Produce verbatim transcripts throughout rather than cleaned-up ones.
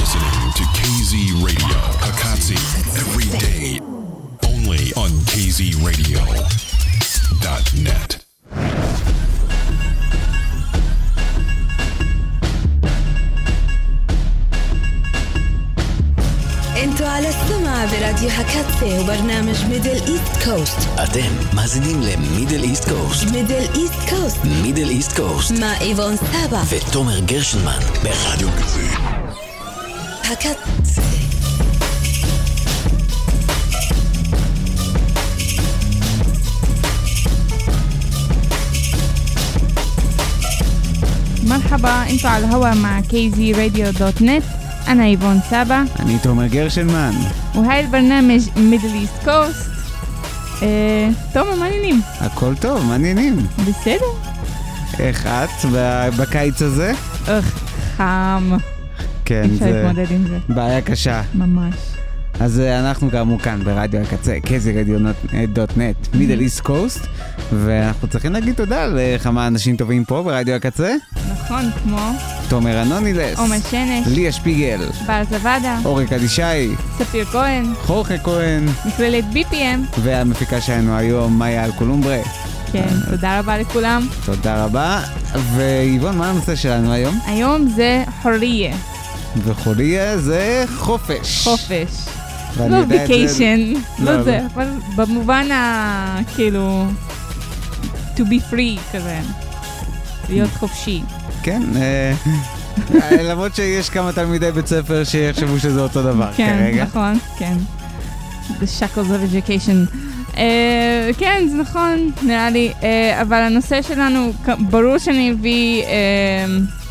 listening to K Z Radio Hakatsi every day only on K Z radio dot net. انتوا على السماع براديو هكاتسي وبرنامج ميدل ايست كوست. אתם מאזינים למידל איסט קוסט. ميدل ايست كوست. מידל איסט קוסט. مع إيفون سابا ותומר גרשנמן ברדיו כזה. هكاتسي. مرحبا، انتوا على الهوا مع كي زي راديو دوت نت. أنا إيفون سابا. אני תומר גרשנמן. وهاي البرنامج ميدل إيست كوست. אה, תומר, מה העניינים? הכל טוב, מעניינים. בסדר? איך את בקיץ הזה? איך, חם. כן, אפשר זה להתמודד עם זה. בעיה קשה. ממש. אז אנחנו כאמור כאן ברדיו הקצה, K Z radio dot net, מידל איסט קוסט, ואנחנו צריכים להגיד תודה לכמה אנשים טובים פה ברדיו הקצה. נכון, כמו תומר אנונילס, עומר שנש, ליה שפיגל, בר זוואדה, אורי קדישאי, ספיר כהן, חורכה כהן, מכללת בי פי אם. והמפיקה שלנו היום מאיה אלקולומברה. כן, תודה רבה לכולם. תודה רבה. ואיבון, מה הנושא שלנו היום? היום זה חוריה. וחוריה זה חופש. חופש. ואני לא יודע את זה- ויקיישן, לא, לא לא. זה, אבל במובן ה... כאילו... to be free כזה. להיות חופשי. כן, אה, למרות שיש כמה תלמידי בית ספר שיחשבו שזה אותו דבר כן, כרגע. נכון, כן. The shackles of education. אה, כן, זה נכון, נראה לי. אה, אבל הנושא שלנו, כ- ברור שאני אביא אה,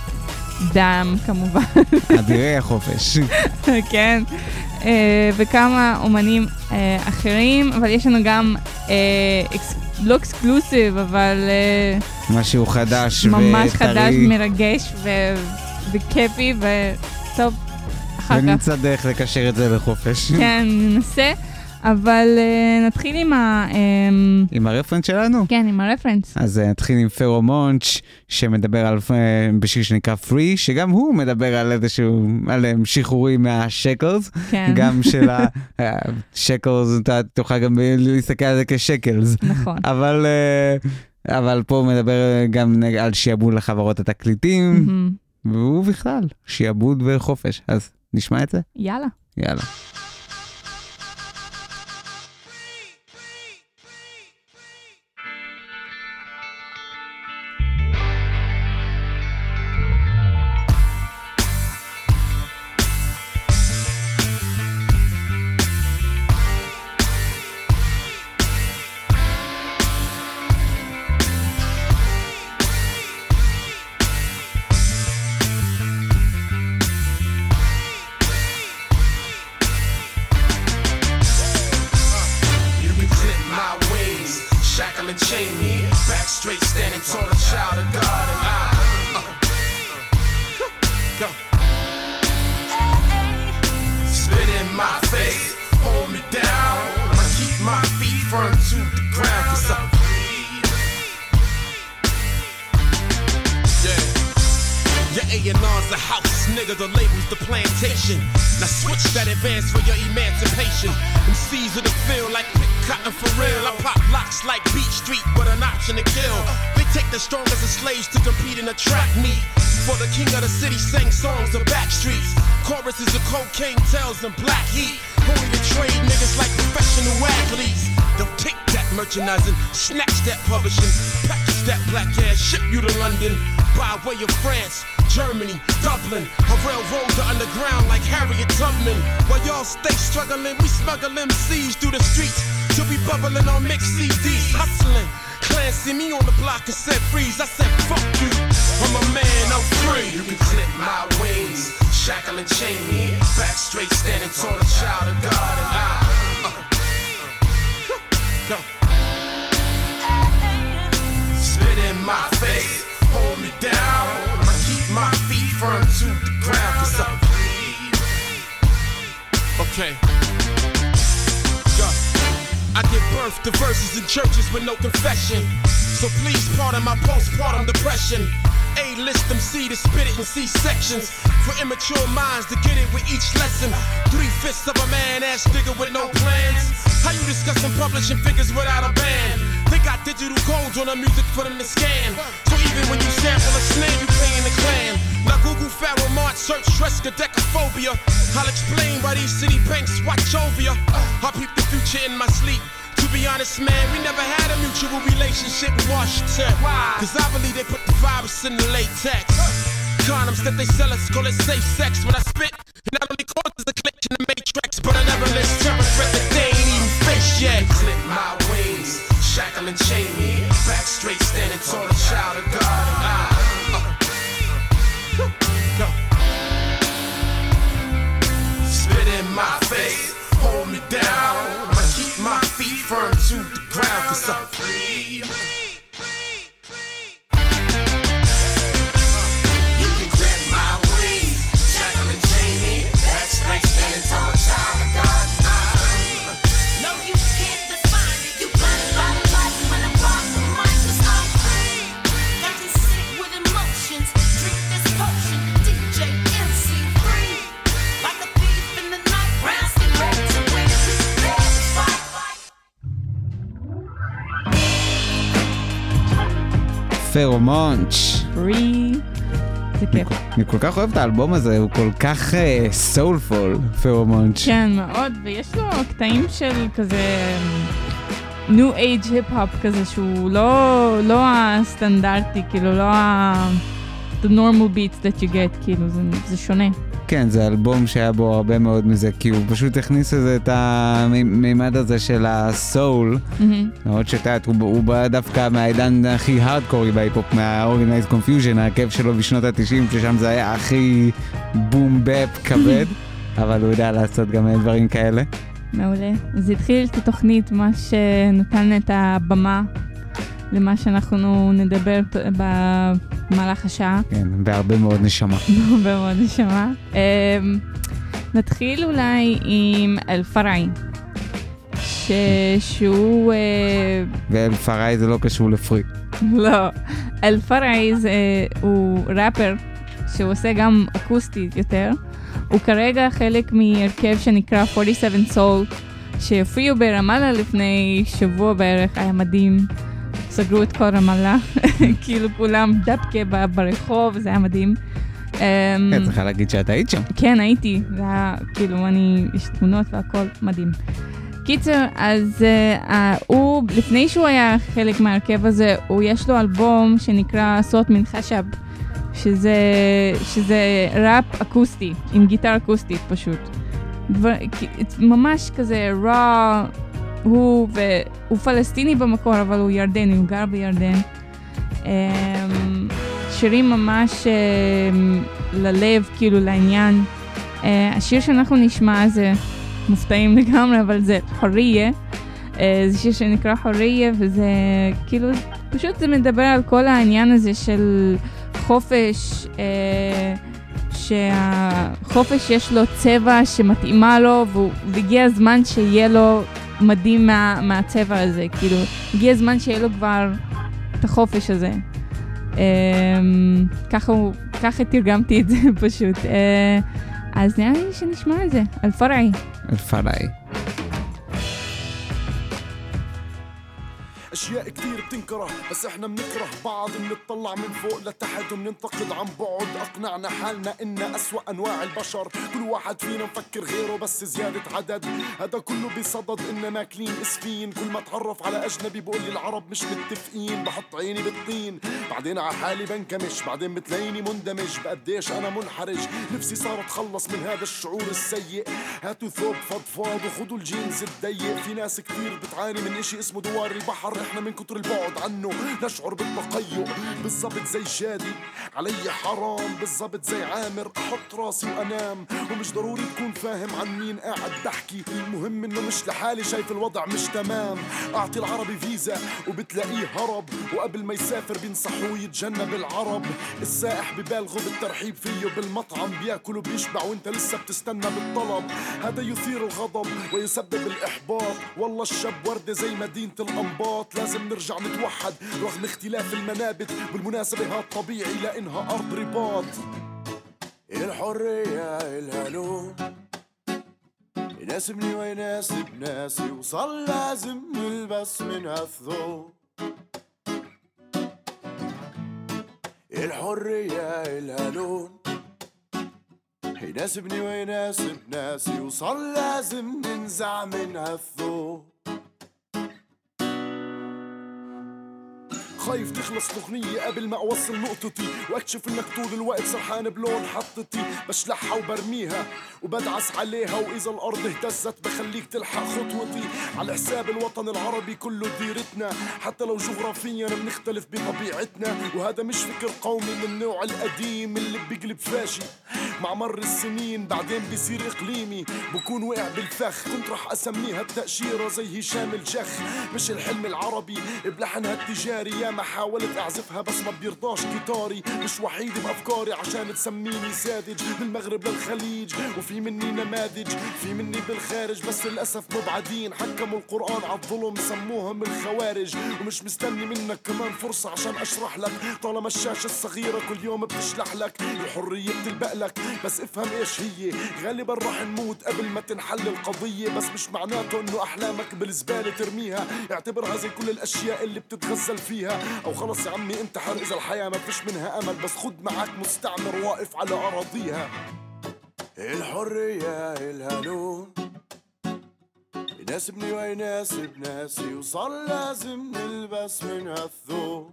דם, כמובן. אדירי החופש. כן. אה, וכמה אומנים אה, אחרים, אבל יש לנו גם אה, אקס- לא אקסקלוסיב, אבל אה, משהו חדש ממש וטרי. חדש, מרגש ו- וכיפי, וטוב, אחר כך. ונמצא דרך לקשר את זה לחופש. כן, ננסה, אבל uh, נתחיל עם ה... Um, עם הרפרנס שלנו? כן, עם הרפרנס. אז uh, נתחיל עם פרומונץ' שמדבר על, uh, בשיר שנקרא פרי, שגם הוא מדבר על איזשהו, על um, שחרורים מהשקלס. כן. גם של השקלס, אתה תוכל גם להסתכל על זה כשקלס. נכון. אבל, uh, אבל פה הוא מדבר גם על שיעבוד לחברות התקליטים, מהמם. והוא בכלל, שיעבוד וחופש. אז נשמע את זה? יאללה. יאללה. Shackle and chain me, back straight, standing tall, a child of God, and I uh, go. Spit in my face, hold me down. I keep my feet firm to the ground, 'cause I'm yeah. Your A and R's a house, nigga, the label's the plantation. Now switch that advance for your emancipation. Them C's of the field like pick cotton for real. I pop locks like Beat Street with an option to kill. They take the strongest of slaves to compete in a track meet. For the king of the city sang songs of back streets. Choruses of cocaine tails and black heat. Only to trade niggas like professional athletes. They'll take that merchandising, snatch that publishing, package that black ass, ship you to London. By way of France, Germany, Dublin. I railroad the underground like Harriet Tubman. While y'all stay struggling, we smuggle M Cs through the streets till we bubbling on mixed C Ds, hustling. Clan see me on the block and said freeze. I said fuck you, I'm a man, I'm free. You can clip my wings, shackle and chain me, back straight, standing tall, a child of God, and I uh, go. Spit in my face, hold me down. I keep my feet firm to the ground, 'cause I'm okay. Go. I give birth to verses in churches with no confession. So please pardon my postpartum depression. A-list them C to spit it in C-sections. for immature minds to get it with each lesson. Three-fifths of a man-ass nigga with no plans. How you discussing publishing figures without a band? They got digital codes on the music for them to scan. So even when you sample a snare, you paying the clan. Now Google Pharaoh Mart, search stress, decaphobia. I'll explain why these city banks watch over ya. I peep the future in my sleep. To be honest, man, we never had a mutual relationship with Washington. Cause I believe they put the virus in the latex. Condoms that they sell us, call it safe sex. When I spit, it not only causes a glitch in the matrix, but I never list terror threat that they ain't even faced yet. Clip my wings, shackle and chain me. Back straight, standing tall, a child of God. Ah. Go. Spit in my face, hold me down. I keep my feet firm to the ground, cause I'm free. You can grab my wings, shackle and chain me. Back straight, standing tall, a child of God. No, you can't define it. You blinded by the light when I rock the mic, cause I'm free. Got you sick with emotions. Drink this potion, D J M C free. Like a thief in the night, rounds get ready to win. Ready to fight. פרומונץ'. free. זה כיף. אני כל כך אוהב את האלבום הזה, הוא כל כך סולפול, פרומונץ'. כן, מאוד, ויש לו קטעים של כזה ניו אייג' היפ-הופ כזה, שהוא לא, לא הסטנדרטי, כאילו לא ה... the normal beats that you get, כאילו, זה, זה שונה. כן, זה אלבום שהיה בו הרבה מאוד מזה, כי הוא פשוט הכניס לזה את המימד הזה של הסול, למרות שתעת, הוא, הוא בא דווקא מהעידן הכי הארדקורי בהיפ-הופ, מה-Organized Confusion, ההרכב שלו בשנות ה-תשעים, ששם זה היה הכי בום בפ כבד, אבל הוא יודע לעשות גם דברים כאלה. מעולה. זה התחיל את התוכנית, מה שנתן את הבמה למה שאנחנו נדבר במהלך השעה. כן, בהרבה מאוד נשמה. בהרבה מאוד נשמה. נתחיל אולי עם אל-פראי, שהוא... ואל-פראי זה לא קשור לפרי. לא. אל-פראי הוא ראפר שהוא עושה גם אקוסטי יותר. הוא כרגע חלק מהרכב שנקרא ארבעים ושבע Soul, שהופיעו ברמאללה לפני שבוע בערך, היה מדהים. סגרו את כל רמאללה, כאילו כולם דבקה ברחוב, זה היה מדהים. כן, צריכה להגיד שאת היית שם. כן, הייתי, זה היה, כאילו, אני, יש תמונות והכל מדהים. קיצר, אז הוא, לפני שהוא היה חלק מהרכב הזה, הוא יש לו אלבום שנקרא סוט מן חשב, שזה, שזה ראפ אקוסטי, עם גיטר אקוסטית פשוט. דבר, ממש כזה רע, הוא, הוא פלסטיני במקור, אבל הוא ירדני, הוא גר בירדן. שירים ממש ללב, כאילו לעניין. השיר שאנחנו נשמע זה מופתעים לגמרי, אבל זה חוריה. זה שיר שנקרא חוריה, וזה כאילו, פשוט זה מדבר על כל העניין הזה של חופש, שהחופש יש לו צבע שמתאימה לו, והגיע הזמן שיהיה לו מדהים מה, מהצבע הזה, כאילו, הגיע הזמן שיהיה לו כבר את החופש הזה. ככה, ככה תרגמתי את זה פשוט. אז נראה לי שנשמע את זה, אל-פראי. אל-פראי. اشياء كتير بتنكره بس احنا بنكره بعض بنطلع من فوق لتحت وبننتقد عن بعد اقنعنا حالنا ان اسوأ انواع البشر كل واحد فينا مفكر غيره بس زيادة عدد هذا كله بصدد ان ماكلين اسفين كل ما اتعرف على اجنبي بقول لي العرب مش متفقين بحط عيني بالطين بعدين على حالي بنكمش بعدين بتلاقيني مندمج بقديش انا منحرج نفسي صار اتخلص من هذا الشعور السيء هاتوا ثوب فضفاض وخدوا الجينز الضيق في ناس كتير بتعاني من اشي اسمه دوار البحر احنا من كتر البعد عنه نشعر بالتقيؤ بالضبط زي شادي علي حرام بالضبط زي عامر احط راسي وانام ومش ضروري تكون فاهم عن مين قاعد بحكي المهم انه مش لحالي شايف الوضع مش تمام اعطي العربي فيزا وبتلاقيه هرب وقبل ما يسافر بينصحوه يتجنب العرب السائح ببالغوا بالترحيب فيه بالمطعم بياكل وبيشبع وانت لسه بتستنى بالطلب هذا يثير الغضب ويسبب الاحباط والله الشاب وردة زي مدينة الانباط لازم نرجع نتوحد رغم اختلاف المنابت بالمناسبة هاد طبيعي لانها ارض رباط الحرية إلها لون يناسبني ويناسب ناسي وصل لازم نلبس منها الثوب. الحرية إلها لون يناسبني ويناسب ناسي وصل لازم ننزع منها الثوب. خايف تخلص الأغنية قبل ما أوصل نقطتي وأكشف إنك طول الوقت سرحان بلون حطتي. بشلحها وبرميها وبدعس عليها وإذا الأرض اهتزت بخليك تلحق خطوتي. على حساب الوطن العربي كله ديرتنا حتى لو جغرافيا بنختلف بطبيعتنا. وهذا مش فكر قومي من النوع القديم اللي بيقلب فاشي مع مر السنين بعدين بيصير إقليمي بكون وقع بالفخ. كنت رح أسميها التأشيرة زي هشام الجخ مش الحلم العربي بلحنها التجاري. يا ما حاولت أعزفها بس ما بيرضاش جيتاري. مش وحيد بأفكاري عشان تسميني ساذج من المغرب للخليج وفي مني نماذج في مني بالخارج بس للأسف مبعدين. حكموا القرآن على الظلم سموهم الخوارج ومش مستني منك كمان فرصة عشان أشرح لك. طالما الشاشة الصغيرة كل يوم بتشلح لك الحرية بتلبق لك بس افهم ايش هي. غالبا راح نموت قبل ما تنحل القضية بس مش معناته انه أحلامك بالزبالة ترميها. اعتبرها زي كل الأشياء اللي بتتغزل فيها أو خلص يا عمي انتحر إذا الحياة ما فيش منها أمل بس خد معك مستعمر واقف على أراضيها. الحرية إلها لون يناسبني ويناسب ناسي وصار لازم نلبس منها الثوب.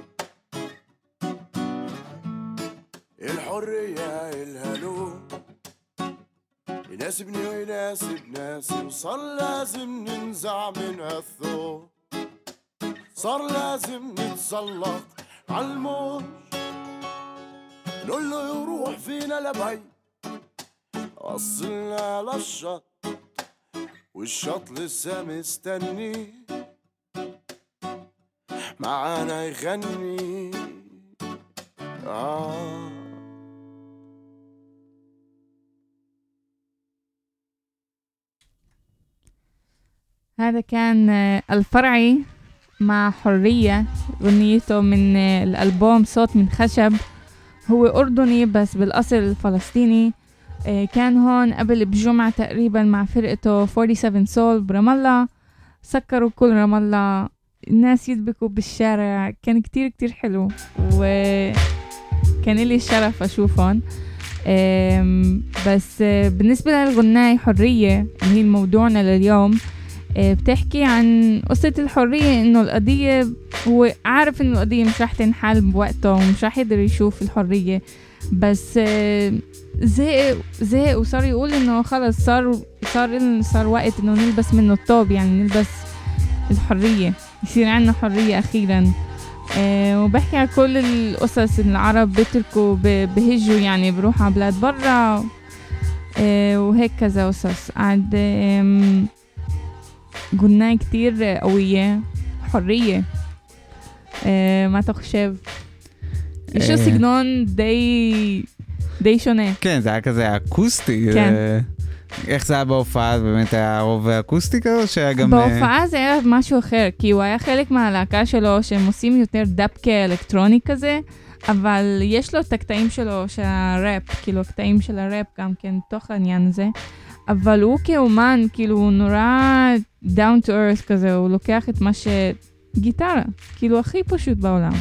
الحرية إلها لون يناسبني ويناسب ناسي وصار لازم ننزع منها الثوب. صار لازم نتسلط عالموج نقول له يروح فينا لبعيد. وصلنا للشط والشط لسه مستني معانا يغني. آه هذا كان الفرعي مع حرية غنيته من الألبوم صوت من خشب. هو أردني بس بالأصل فلسطيني. كان هون قبل بجمعة تقريبا مع فرقته سبعة وأربعين سول برام الله. سكروا كل رام الله الناس يدبكوا بالشارع. كان كتير كتير حلو وكان لي الشرف أشوفهم. بس بالنسبة للغناية حرية اللي هي موضوعنا لليوم بتحكي عن قصة الحرية إنه القضية هو عارف إنه القضية مش راح تنحل بوقته ومش راح يقدر يشوف الحرية بس زهق زهق وصار يقول إنه خلص صار صار صار وقت إنه نلبس منه الطوب يعني نلبس الحرية يصير عنا حرية أخيرا. أه وبحكي على كل القصص العرب بتركوا بهجوا يعني بروحوا على بلاد برا أه وهيك كذا قصص عاد قلنا كتير قوية حرية أه ما تخشب شو סגנון די די שונה. כן, זה היה כזה אקוסטי. כן. איך זה היה בהופעה? באמת היה רוב אקוסטי כזה? שהיה גם... בהופעה זה היה משהו אחר, כי הוא היה חלק מהלהקה שלו, שהם עושים יותר דאפקה אלקטרוני כזה, אבל יש לו את הקטעים שלו, של הראפ, כאילו הקטעים של הראפ גם כן, תוך העניין הזה. אבל הוא כאומן, כאילו הוא נורא down to earth כזה, הוא לוקח את מה ש... גיטרה, כאילו הכי פשוט בעולם.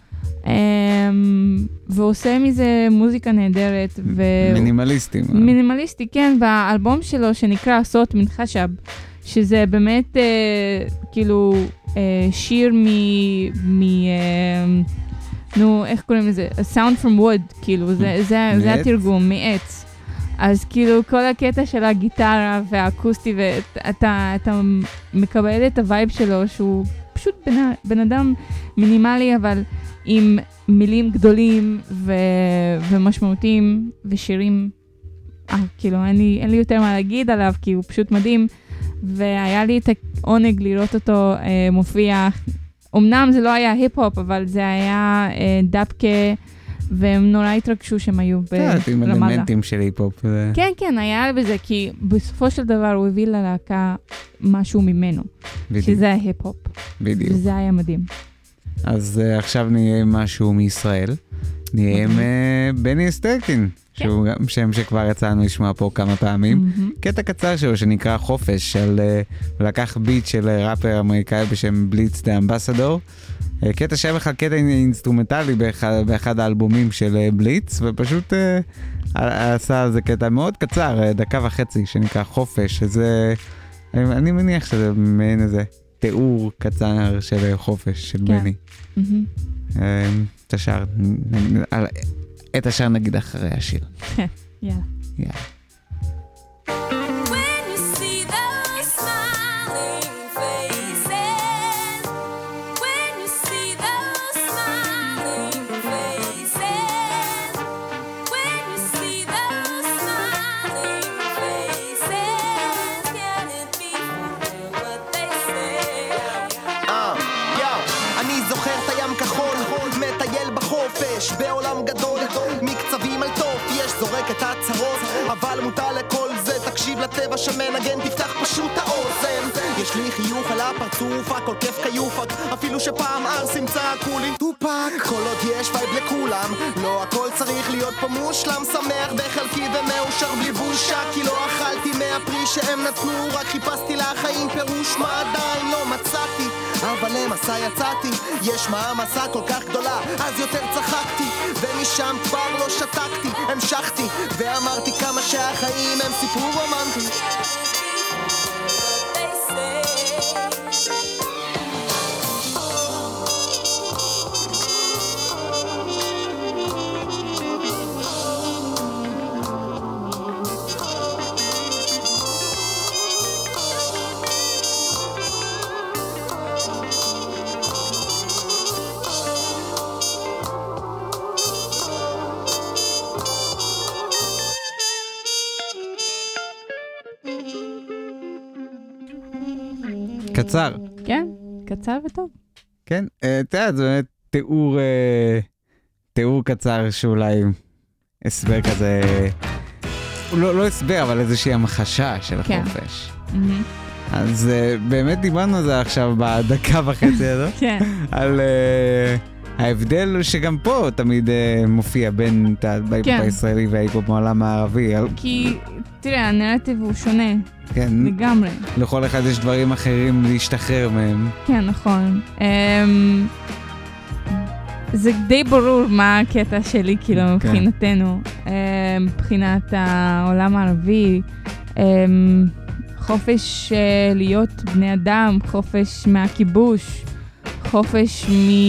ועושה מזה מוזיקה נהדרת ו... מינימליסטי. מינימליסטי, כן, והאלבום שלו שנקרא סוט מן חשב, שזה באמת אה, כאילו אה, שיר מ... מ אה, נו, איך קוראים לזה? A sound from wood, כאילו, זה, זה, זה התרגום, מעץ. אז כאילו כל הקטע של הגיטרה והאקוסטי, ואתה אתה מקבל את הווייב שלו, שהוא פשוט בן, בן אדם מינימלי, אבל עם מילים גדולים ו, ומשמעותיים ושירים. אה, כאילו, אין לי, אין לי יותר מה להגיד עליו, כי הוא פשוט מדהים, והיה לי את העונג לראות אותו אה, מופיע. אמנם זה לא היה היפ-הופ, אבל זה היה אה, דאפקה, והם נורא התרגשו שהם היו ברמאללה. עם אלמנטים של היפ-הופ. כן, כן, היה בזה, כי בסופו של דבר הוא הביא ללהקה משהו ממנו, שזה ההיפ-הופ. בדיוק. וזה היה מדהים. אז עכשיו נהיה משהו מישראל. נהיה עם אה, בני סטרקין, שהוא גם שם שכבר יצאנו לשמוע פה כמה פעמים. קטע קצר שלו שנקרא חופש, של, אה, הוא לקח ביט של אה, ראפר אמריקאי בשם בליץ דה אמבסדור. אה, קטע שהיה בכלל קטע אינסטרומנטלי באחד, באחד האלבומים של אה, בליץ, ופשוט אה, עשה איזה קטע מאוד קצר, אה, דקה וחצי, שנקרא חופש, שזה, אני, אני מניח שזה מעין איזה תיאור קצר של אה, חופש של כן. בני. Mm-hmm. אה, את השאר, את השאר נגיד אחרי השיר. יאללה. יאללה. When you see those smiling faces, when you see those smiling faces, when you see those smiling faces, can it be real what they say? אה, יאו, אני זוכר את הים כחול, מטייל בחופש, בעולם גדול, מקצבים על טוב, יש זורק את הצהרות, אבל מותר לכל זה, תקשיב לטבע שמנגן, תפתח פשוט האוזן. יש לי חיוך על הפרצוף, הכל כיף כיופק, אפילו שפעם ארסים צעקו לי טופק. כל עוד יש וייב לכולם, לא הכל צריך להיות פה מושלם, שמח בחלקי ומאושר בלי בושה, כי לא אכלתי מהפרי שהם נתנו, רק חיפשתי לחיים פירוש, מה עדיין לא מצאתי, אבל למסע יצאתי, יש מעמסה כל כך גדולה, אז יותר צחקתי, ומשם כבר לא שתקתי, המשכתי, ואמרתי כמה שהחיים הם סיפור רומנטי. קצר. כן, קצר וטוב. כן, אתה יודע, זה באמת תיאור, אה, תיאור קצר שאולי הסבר כזה, לא, לא הסבר, אבל איזושהי המחשה של כן. החופש. Mm-hmm. אז אה, באמת דיברנו על זה עכשיו בדקה וחצי הזו, כן. על אה, ההבדל שגם פה תמיד אה, מופיע בין ההיפ-הופ כן. הישראלי וההיפ-הופ בעולם הערבי. על... כי, תראה, הנרטיב הוא שונה כן, לגמרי. לכל אחד יש דברים אחרים להשתחרר מהם. כן, נכון. Um, זה די ברור מה הקטע שלי, כאילו, כן. מבחינתנו. Um, מבחינת העולם הערבי, um, חופש uh, להיות בני אדם, חופש מהכיבוש, חופש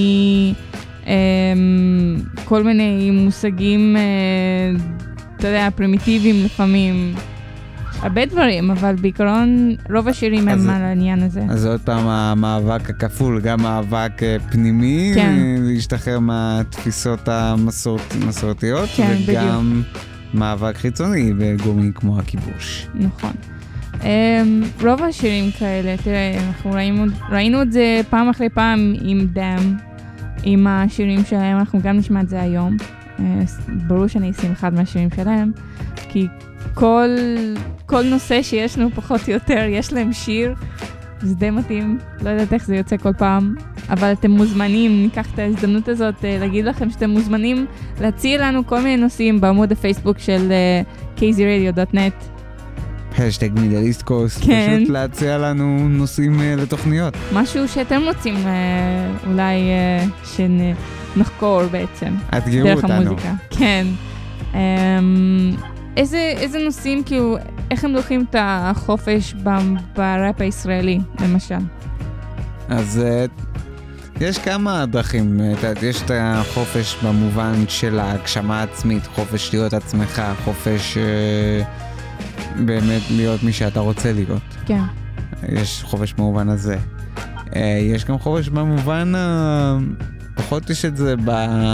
מכל um, מיני מושגים, uh, אתה יודע, פרימיטיביים לפעמים. הרבה דברים, אבל בעיקרון רוב השירים הם על העניין הזה. אז עוד פעם המאבק הכפול, גם מאבק פנימי, כן. להשתחרר מהתפיסות המסורתיות, כן, וגם מאבק חיצוני בגורמים כמו הכיבוש. נכון. Um, רוב השירים כאלה, תראה, אנחנו ראינו, ראינו את זה פעם אחרי פעם עם דם, עם השירים שלהם, אנחנו גם נשמע את זה היום. Uh, ברור שאני אשים אחד מהשירים שלהם, כי כל, כל נושא שיש לנו פחות או יותר, יש להם שיר, זה די מתאים, לא יודעת איך זה יוצא כל פעם, אבל אתם מוזמנים, ניקח את ההזדמנות הזאת להגיד לכם שאתם מוזמנים להציע לנו כל מיני נושאים בעמוד הפייסבוק של קייזי רדיו דוט נט. השטג מידל איסט קוסט, כן. פשוט להציע לנו נושאים uh, לתוכניות. משהו שאתם רוצים uh, אולי uh, שנחקור בעצם. תאתגרו דרך אותנו. המוזיקה. כן. Um, איזה, איזה נושאים, כאילו, איך הם לוקחים את החופש בראפ הישראלי, למשל? אז uh, יש כמה דרכים, יש את החופש במובן של ההגשמה העצמית, חופש להיות עצמך, חופש uh, באמת להיות מי שאתה רוצה להיות. כן. יש חופש במובן הזה. Uh, יש גם חופש במובן, uh, פחות יש את זה ב...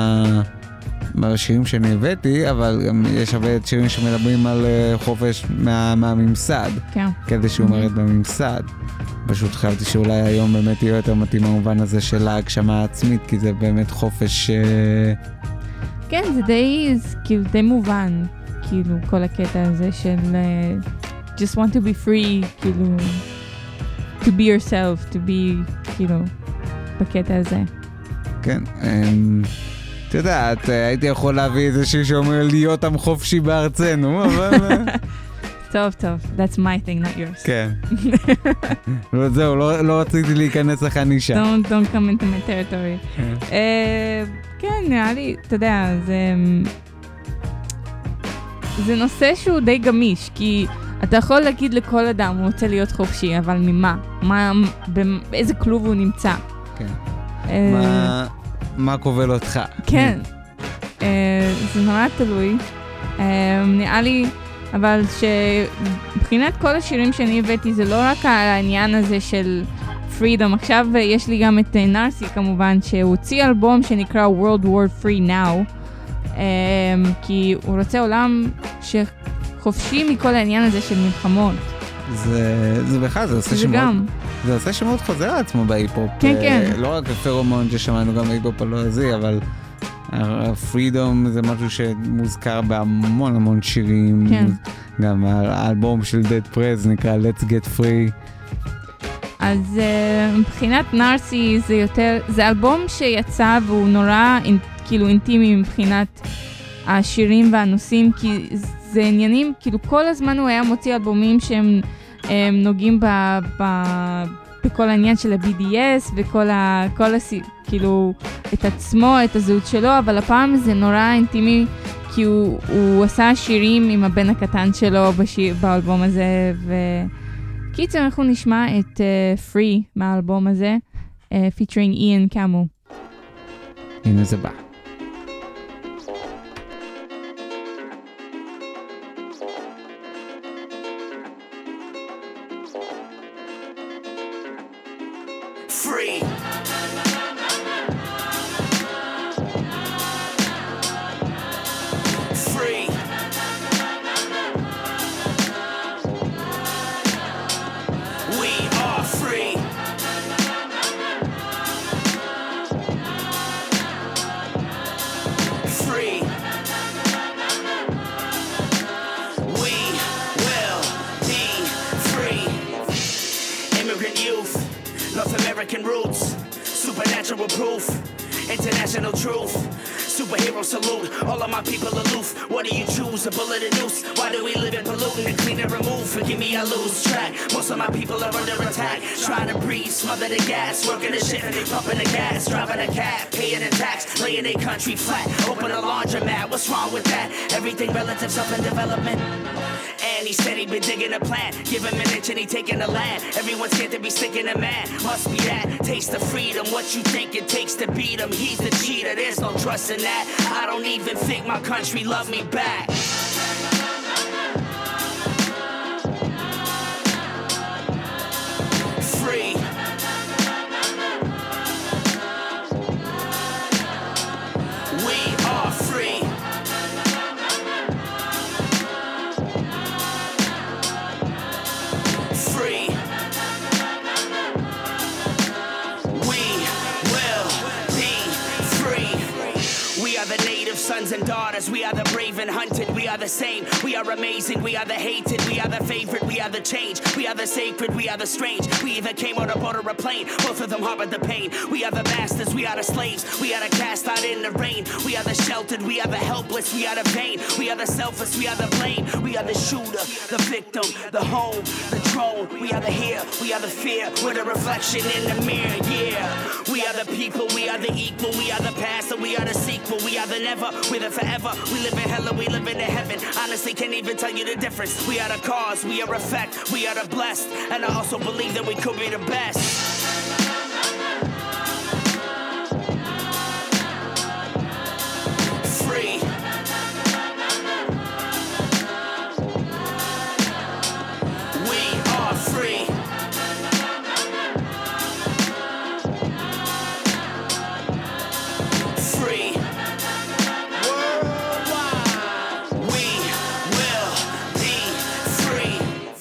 בשירים שאני הבאתי, אבל גם יש הרבה שירים שמדברים על חופש מה, מהממסד. כן. כדי שהוא מרד בממסד. פשוט חשבתי שאולי היום באמת יהיה יותר מתאים במובן הזה של ההגשמה העצמית, כי זה באמת חופש... כן, זה די, זה כאילו די מובן, כאילו כל הקטע הזה של uh, just want to be free, כאילו to be yourself, to be, כאילו, בקטע הזה. כן, um, את יודעת, הייתי יכול להביא איזה שיר שאומר להיות עם חופשי בארצנו, אבל... טוב, טוב, that's my thing, not yours. כן. לא, זהו, לא, לא רציתי להיכנס לך נישה. Don't, don't come into my territory. uh, כן, נראה לי, אתה יודע, זה... זה נושא שהוא די גמיש, כי אתה יכול להגיד לכל אדם, הוא רוצה להיות חופשי, אבל ממה? מה, באיזה כלוב הוא נמצא? כן. Uh, מה, מה כובל אותך? כן. uh, זה נורא תלוי. Uh, נראה לי... אבל שבחינת כל השירים שאני הבאתי זה לא רק העניין הזה של freedom. עכשיו יש לי גם את נארסי כמובן, שהוא הוציא אלבום שנקרא World War Free Now, כי הוא רוצה עולם שחופשי מכל העניין הזה של מלחמות. זה, זה בכלל, זה עושה שמות, זה עושה שמות חוזר לעצמו בהיפ-הופ. כן, כן. לא רק הפרומון ששמענו גם בהיפ-הופ הלועזי, אבל... הפרידום זה משהו שמוזכר בהמון המון שירים. כן. גם האלבום של Dead Prez נקרא Let's Get Free. אז uh, מבחינת נארסי זה יותר, זה אלבום שיצא והוא נורא כאילו אינטימי מבחינת השירים והנושאים, כי זה עניינים, כאילו כל הזמן הוא היה מוציא אלבומים שהם נוגעים ב, ב, בכל העניין של ה-בי די אס וכל ה, כל הס, כאילו את עצמו, את הזהות שלו, אבל הפעם זה נורא אינטימי, כי הוא, הוא עשה שירים עם הבן הקטן שלו בשיר, באלבום הזה, וקיצר אנחנו נשמע את uh, Free מהאלבום הזה, uh, featuring איאן קאמו. הנה זה בא. Free. Free. We are free. Free. We will be free. Immigrant youth. North American roots, supernatural proof, international truth, superhero salute, all of my people aloof. What do you choose, a bullet or noose? Why do we live in polluting and clean and remove? Forgive me, I lose track. Most of my people are under attack, trying to breathe, smother the gas, working the shit, pumping the gas, driving a cab, paying the tax, laying their country flat, open a laundromat. What's wrong with that? Everything relative, self and development. And he said he been digging a plant. Give him an inch and he taking the land. Everyone's scared to be sticking a man. Must be that taste of freedom. What you think it takes to beat him? He's the cheater. There's no trust in that. I don't even think my country love me back. Free. We are free. Free. We will be free. We are the native sons and daughters. We are the brave and hunted. We are the same. We are amazing. We are the hated. We are the favorite. We are the change. We are the sacred. We are the strange. We either came on a boat or a plane. Both of them harbored the pain. We are the masters. We are the slaves. We are the cast out in the rain. We are the sheltered. We are the helpless. We are the vain. We are the selfless. We are the blame. We are the shooter, the victim, the home, the drone. We are the here. We are the fear. We're the reflection in the mirror. Yeah. We are the people. We are the equal. We are the past and we are the sequel. We are the never. We're the forever. We live in hell and we live in the heaven. Honestly, can't even tell you the difference. We are the cause. We are effect. We are the blessed. And I also believe that we could be the best. Free. We are free. Free. Worldwide. We will be free.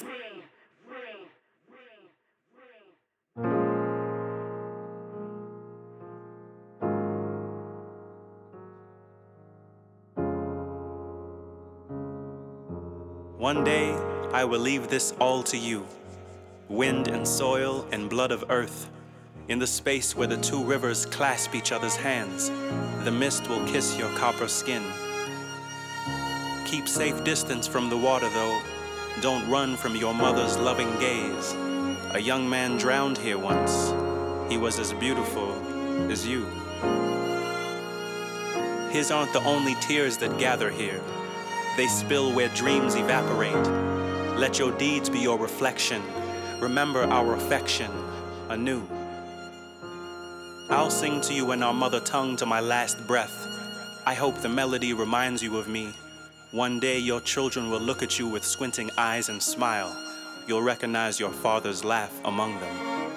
One day I will leave this all to you, wind and soil and blood of earth. In the space where the two rivers clasp each other's hands, the mist will kiss your copper skin. Keep safe distance from the water, though. Don't run from your mother's loving gaze. A young man drowned here once. He was as beautiful as you. His aren't the only tears that gather here. They spill where dreams evaporate. Let your deeds be your reflection. Remember our affection anew. I'll sing to you in our mother tongue to my last breath. I hope the melody reminds you of me. One day your children will look at you with squinting eyes and smile. You'll recognize your father's laugh among them.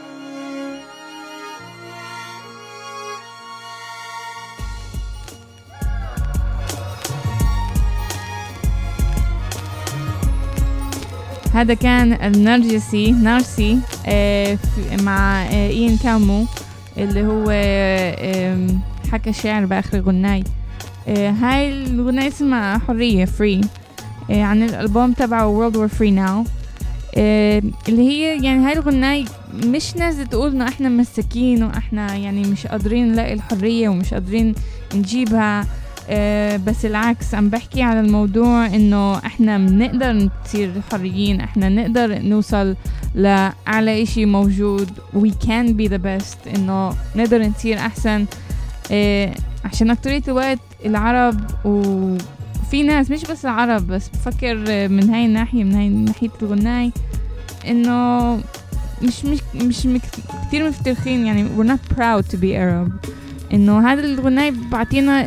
هذا كان النرجسي نارسي آه مع آه إين كامو اللي هو آه حكى شعر بآخر غناي. آه هاي الغناية اسمها حرية free آه عن الألبوم تبعه World War Free Now آه اللي هي يعني هاي الغناية مش نازل تقول إنه إحنا مساكين وإحنا يعني مش قادرين نلاقي الحرية ومش قادرين نجيبها. أه بس العكس عم بحكي على الموضوع انه احنا بنقدر نصير حريين احنا نقدر نوصل لأعلى اشي موجود we can be the best انه نقدر نصير احسن أه عشان اكترية الوقت العرب وفي ناس مش بس العرب بس بفكر من هاي الناحية من هاي ناحية الغناي انه مش مش مش كتير مفترخين يعني we're not proud to be Arab انه هذا الغناء بعطينا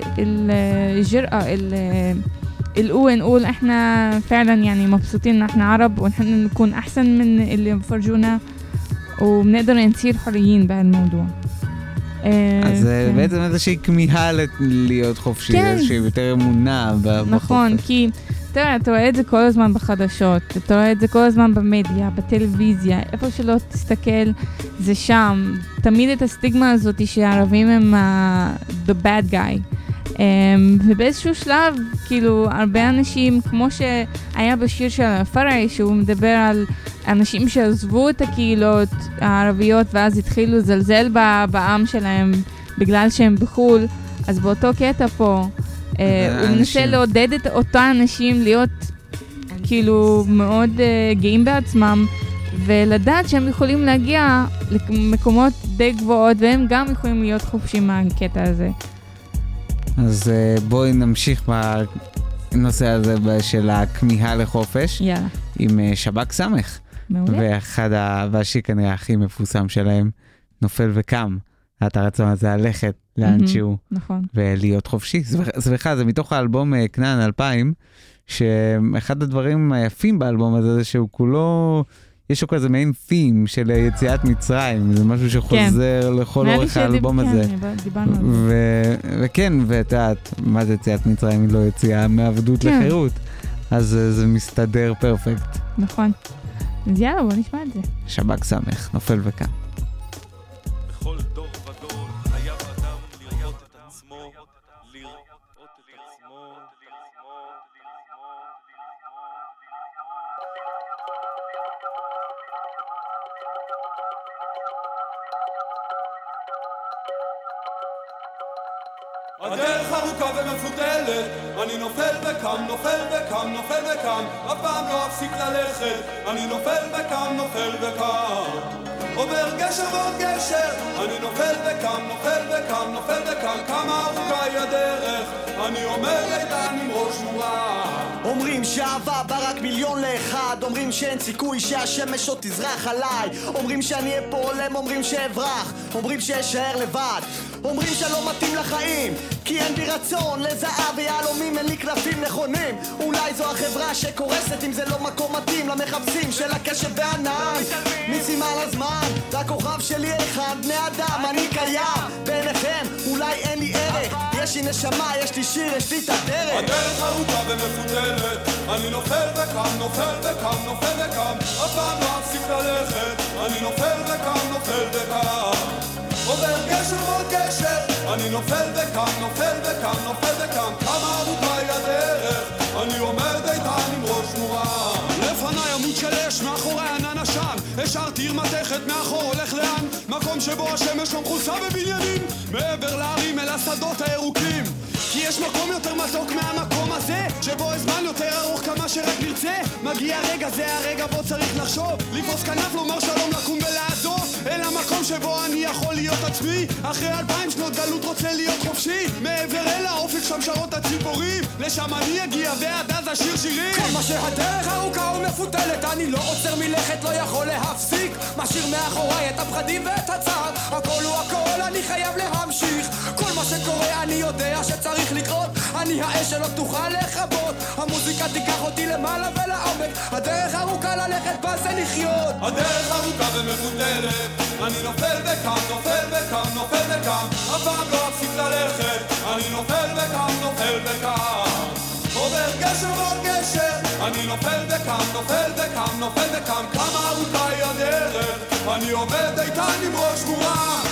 الجرأة القوة نقول احنا فعلا يعني مبسوطين ان احنا عرب ونحن نكون احسن من اللي مفرجونا وبنقدر نصير حريين بهالموضوع. אז בעצם איזושהי כמיהה להיות חופשי, איזושהי יותר אמונה בחופש. נכון, כי תראה, אתה רואה את זה כל הזמן בחדשות, אתה רואה את זה כל הזמן במדיה, בטלוויזיה, איפה שלא תסתכל זה שם. תמיד את הסטיגמה הזאת שהערבים הם the bad guy. ובאיזשהו שלב, כאילו, הרבה אנשים, כמו שהיה בשיר של פראי, שהוא מדבר על אנשים שעזבו את הקהילות הערביות ואז התחילו לזלזל בעם שלהם בגלל שהם בחול, אז באותו קטע פה, הוא מנסה לעודד את אותם אנשים להיות כאילו מאוד גאים בעצמם ולדעת שהם יכולים להגיע למקומות די גבוהות והם גם יכולים להיות חופשים מהקטע הזה. אז בואי נמשיך בנושא הזה של הכמיהה לחופש. יאללה. עם שב"כ סמך. מעולה. ואחד והשיר כנראה הכי מפורסם שלהם, נופל וקם. אתה רצון הזה ללכת לאן שהוא. נכון. ולהיות חופשי. סליחה, זה מתוך האלבום כנען אלפיים, שאחד הדברים היפים באלבום הזה זה שהוא כולו, יש לו כזה מעין תים של יציאת מצרים, זה משהו שחוזר לכל אורך האלבום הזה. וכן, ואת יודעת, מה זה יציאת מצרים? היא לא יציאה מעבדות לחירות, אז זה מסתדר פרפקט. נכון. אז יאללה, בוא נשמע את זה. שב"כ סמך, נופל וקם. בכל דור ודור חייב אדם לראות את עצמו, לראות את עצמו. הדרך ארוכה ומפותלת, אני נופל וקם, נופל וקם, נופל וקם, אף פעם לא אפסיק ללכת, אני נופל וקם, נופל וקם, עובר גשר ועוד גשר, אני נופל וקם, נופל וקם, נופל וקם, כמה ארוכה היא הדרך, אני אומר איתן עם ראש מורה. אומרים שאהבה בא רק מיליון לאחד, אומרים שאין סיכוי שהשמש עוד תזרח עליי, אומרים שאני אפול עולם, אומרים שאברח, אומרים שאשאר לבד, אומרים שלא מתאים לחיים, כי אין בי רצון לזהב ויהלומים, אין לי קלפים נכונים, אולי זו החברה שקורסת אם זה לא מקום מתאים למחפשים של הקשב והענן, ניסים על הזמן, והכוכב שלי אחד, בני אדם, אני קיים בעיניכם, אולי אין לי ערך, יש לי נשמה, יש לי שיר, יש לי את הדרך. הדרך ארוכה ומפותלת, אני נופל וקם, נופל וקם, נופל וקם, אף פעם לא אפסיק ללכת, אני נופל וקם, נופל וקם, עובר גשר ועוד גשר, אני נופל וקם, נופל וקם, נופל וקם, כמה ארוכה היא הדרך, אני עומד איתן עם ראש מורם. לפניי עמוד של אש, מאחורי ענן עשן, השארתי עיר מתכת מאחור הולך לאן, מקום שבו השמש לא מכוסה בבניינים, מעבר להרים אל השדות הירוקים, כי יש מקום יותר מתוק מהמקום הזה, שבו הזמן יותר ארוך כמה שרק נרצה, מגיע רגע, זה הרגע בו צריך לחשוב, לפרוס כנף, לומר שלום, לקום ולעזוב, אל המקום שבו אני יכול להיות עצמי, אחרי אלפיים שנות גלות רוצה להיות חופשי, מעבר אל האופק שם שרות הציפורים, לשם אני אגיע ועד אז אשיר שירים. כל מה שהדרך ארוכה ומפותלת, אני לא עוצר מלכת, לא יכול להפסיק, משאיר מאחוריי את הפחדים ואת הצער, הכל הוא הכל, אני חייב להמשיך, כל מה שקורה אני יודע שצריך לקרות, אני האש שלא תוכל לכבות, המוזיקה תיקח אותי למעלה ולעומק, הדרך ארוכה ללכת בה זה לחיות. הדרך ארוכה ומפותלת, אני נופל וקם, נופל וקם, נופל וקם, אף פעם לא אפסיק ללכת, אני נופל וקם, נופל וקם, עובר גשר ועוד גשר, אני נופל וקם, נופל וקם, נופל וקם, כמה ארוכה היא הדרך, אני עובד איתן עם ראש מורם.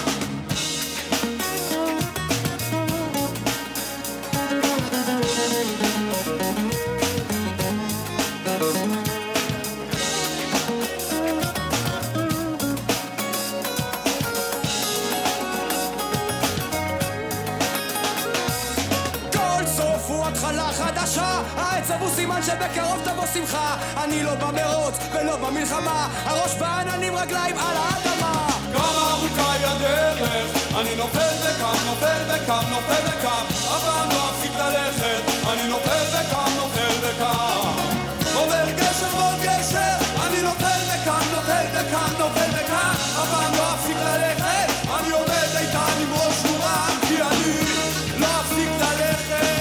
העצב הוא סימן שבקרוב תבוא שמחה, אני לא במרוץ ולא במלחמה, הראש בעננים רגליים על האדמה. כמה ארוכה היא הדרך, אני נופל וקם, נופל וקם, נופל וקם, אף פעם לא אפסיק ללכת, אני נופל וקם, נופל וקם, עובר גשר ועוד גשר, אני נופל וקם, נופל וקם, נופל וקם, אף פעם לא אפסיק ללכת, אני עומד איתן עם ראש מורם, כי אני לא אפסיק ללכת.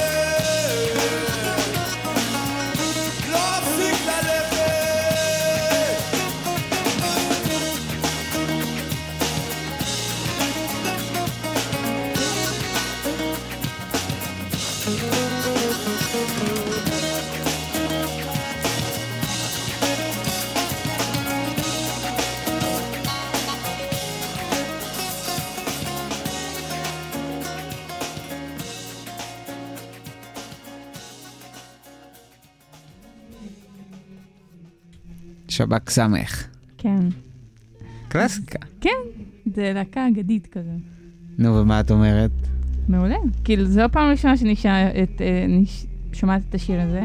שבק סמך. כן. קלאסיקה. כן, זה להקה אגדית כזה. נו, ומה את אומרת? מעולה. כאילו, זו הפעם הראשונה שאני שומעת את השיר הזה.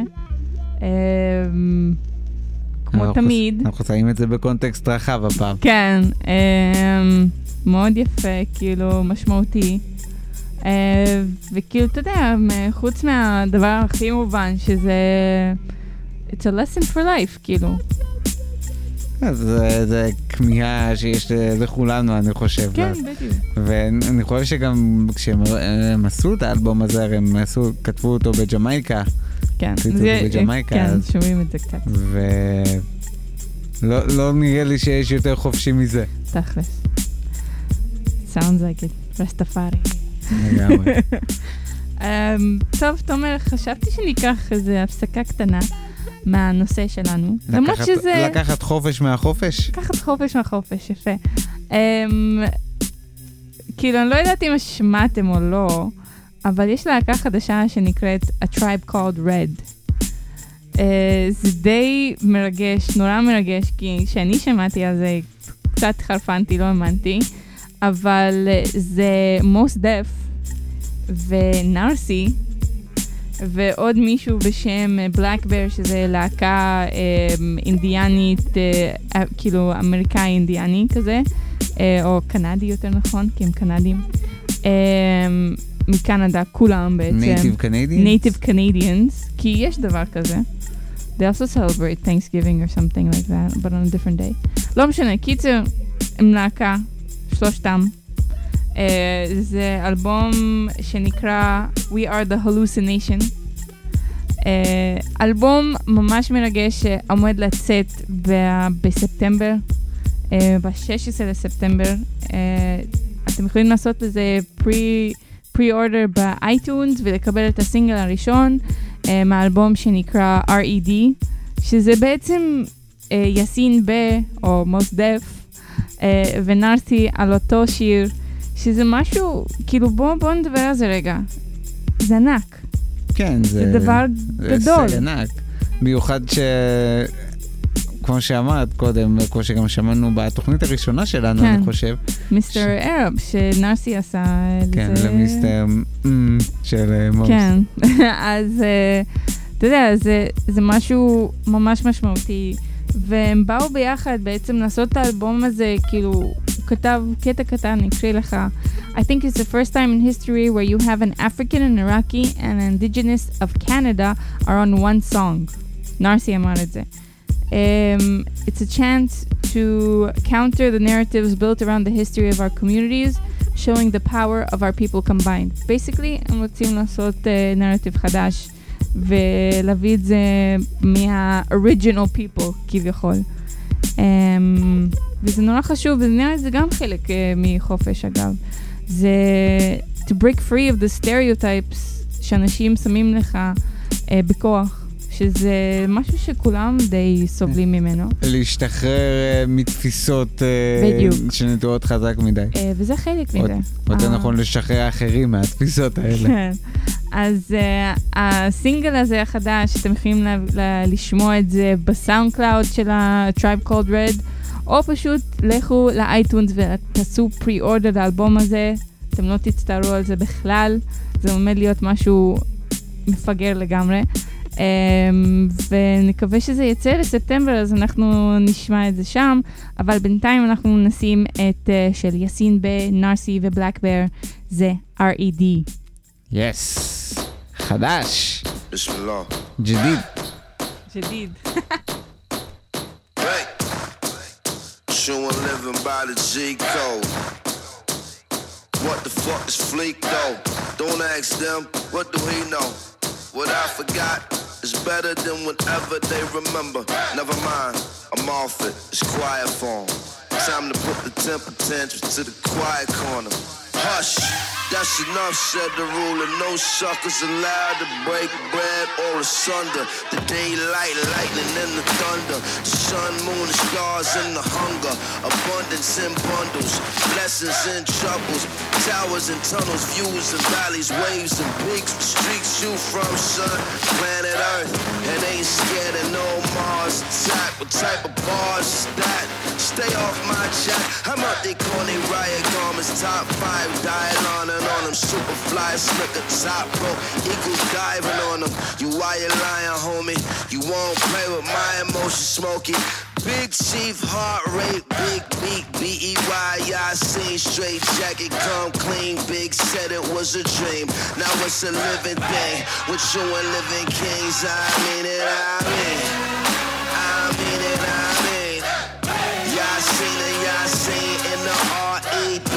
כמו תמיד. אנחנו שמים את זה בקונטקסט רחב הפעם. כן, מאוד יפה, כאילו, משמעותי. וכאילו, אתה יודע, חוץ מהדבר הכי מובן, שזה it's a lesson for life, כאילו. זה כמיהה שיש לכולנו, אני חושב. כן, בדיוק. ואני חושב שגם כשהם עשו את האלבום הזה, הם כתבו אותו בג'מייקה. כן, כן, שומעים את זה קצת. ולא נראה לי שיש יותר חופשי מזה. תכלס. Sounds like it. רסטפארי. לגמרי. טוב, תומר, חשבתי שניקח איזו הפסקה קטנה מהנושא שלנו. לקחת, שזה... לקחת חופש מהחופש? לקחת חופש מהחופש, יפה. Um, כאילו, אני לא יודעת אם שמעתם או לא, אבל יש להקה חדשה שנקראת A Tribe Called Red. Uh, זה די מרגש, נורא מרגש, כי כשאני שמעתי על זה, קצת חרפנתי, לא האמנתי, אבל זה Mos Def ונארסי, ועוד מישהו בשם בלק בר, שזה להקה אה, אינדיאנית, אה, כאילו אמריקאי אינדיאני כזה, אה, או קנדי יותר נכון, כי הם קנדים. אה, מקנדה, כולם בעצם. Native Canadians? Native Canadians, כי יש דבר כזה. They also celebrate Thanksgiving or something like that, but on a different day. לא משנה, קיצר, הם להקה, שלושתם. Uh, זה אלבום שנקרא We Are The Hallucination. Uh, אלבום ממש מרגש שעומד לצאת ב- בספטמבר, uh, ב-שישה עשר לספטמבר. Uh, אתם יכולים לעשות לזה pre, pre-order באייטונס ולקבל את הסינגל הראשון uh, מהאלבום שנקרא אר אי די, שזה בעצם uh, יסין ב, או מוס דף, uh, ונארסי על אותו שיר, שזה משהו, כאילו בוא, בוא נדבר על זה רגע. זה ענק. כן, זה... זה דבר זה גדול. זה ענק. מיוחד ש... כמו שאמרת קודם, כמו שגם שמענו בתוכנית הראשונה שלנו, כן. אני חושב. מיסטר ערב, שנרסי עשה כן, לזה... למיסטר אמ, של מוס. כן, אז אה, אתה יודע, זה, זה משהו ממש משמעותי, והם באו ביחד בעצם לעשות את האלבום הזה, כאילו, הוא כתב קטע קטן, נקריא לך. I think it's the first time in history where you have an African, an Iraqi, and an indigenous of Canada are on one song. נרסי אמר את זה. Um, it's a chance to counter the narratives built around the history of our communities, showing the power of our people combined. Basically, הם רוצים לעשות uh, נרטיב חדש, ולהביא את זה מה-original people, כביכול. Um, וזה נורא חשוב, וזה נראה לי זה גם חלק uh, מחופש, אגב. זה to break free of the stereotypes שאנשים שמים לך uh, בכוח. שזה משהו שכולם די סובלים ממנו. להשתחרר מתפיסות שנטועות חזק מדי. וזה חלק מזה. עוד נכון לשחרר אחרים מהתפיסות האלה. כן. אז הסינגל הזה החדש, אתם יכולים לשמוע את זה בסאונד קלאוד של ה-Tribe Called Red, או פשוט לכו לאייטונס ותעשו פרי-אורדר לאלבום הזה, אתם לא תצטערו על זה בכלל, זה עומד להיות משהו מפגר לגמרי. Um, ונקווה שזה יצא לספטמבר, אז אנחנו נשמע את זה שם, אבל בינתיים אנחנו נשים את uh, של יאסין בנרסי ובלק בר, זה R E D. יס, חדש. ביסמילlah. ג'דיד. ג'דיד. Hey, showing living by the G code. What the fuck is Fleek though? Don't ask them, what do he know? What I forgot is better than whatever they remember. Never mind, I'm off it, it's quiet form. Time to put the temper tantrums to the quiet corner. Hush, that's enough, said the ruler. No suckers allowed to break bread or asunder. The daylight, lightning and the thunder. The sun, moon, the stars and the hunger. Abundance in bundles, blessings and troubles. Towers and tunnels, views and valleys, waves and peaks. Streets shoot from sun, planet Earth. And ain't scared of no Mars attack. What type of bars is that? Stay off my chat. I'm out they corny riot garments, top five. Dial on and on them, super fly, slicker top pro, equal diving on them. You why you lying, homie? You won't play with my emotions, Smokey. Big chief, heart rate, big beat, B E Y, I seen straight jacket, come clean, big said it was a dream. Now it's a living thing, with you and living kings, I mean it, I mean, I mean it, I mean. Y'all seen it, y'all seen in the R E D.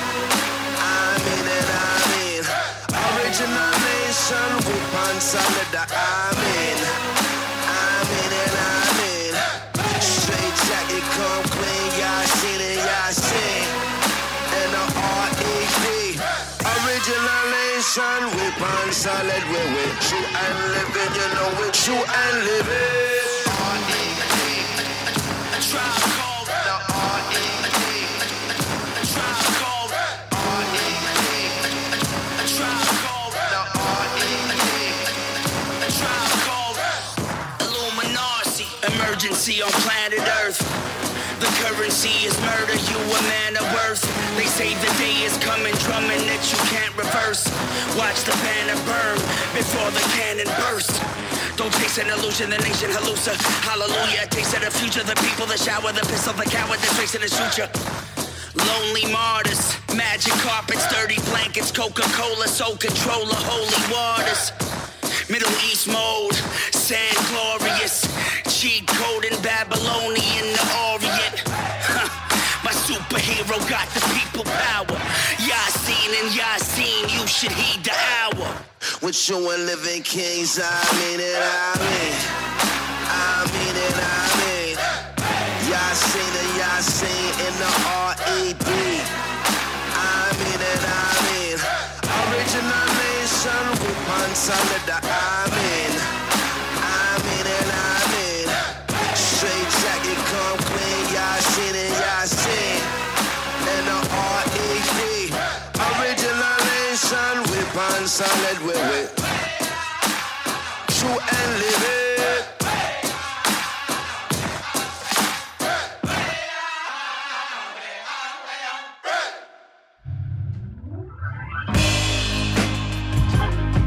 Original nation, with one solid, I mean, I mean it, I mean. Straight jacket, come clean, y'all seen it, y'all seen. And the R E D. Original nation, with one solid, we're with you and living, you know with you and living. R E D. Tribe called the R E D. Tribe called R E D. Tribe called the R E D. Tribe called Illuminati. Emergency on planet Earth. The currency is murder, you a man of worth. They say the day is coming, drumming that you can't reverse. Watch the banner burn before the cannon burst. Don't chase an illusion, the nation hallucina. Hallelujah, taste of the future, the people, the shower, the pistol, the coward, the tracing the suture. Lonely martyrs, magic carpets, dirty blankets, Coca-Cola, soul controller, holy waters. Middle East mode, sand glorious, cheat code in Babylonian, the Orient. Huh. My superhero got the people power. Yasin and Yasin, you should heed the hour. With you and living kings, I mean it, I mean, I mean it, I mean. Yasin and Yasin in the R E D. I mean it, I mean. Original nation with one solid, I mean. I mean it, I mean. Straight jacket, come clean, Yasin and Yasin. In the R E D. Original nation with one solid, we with true and living.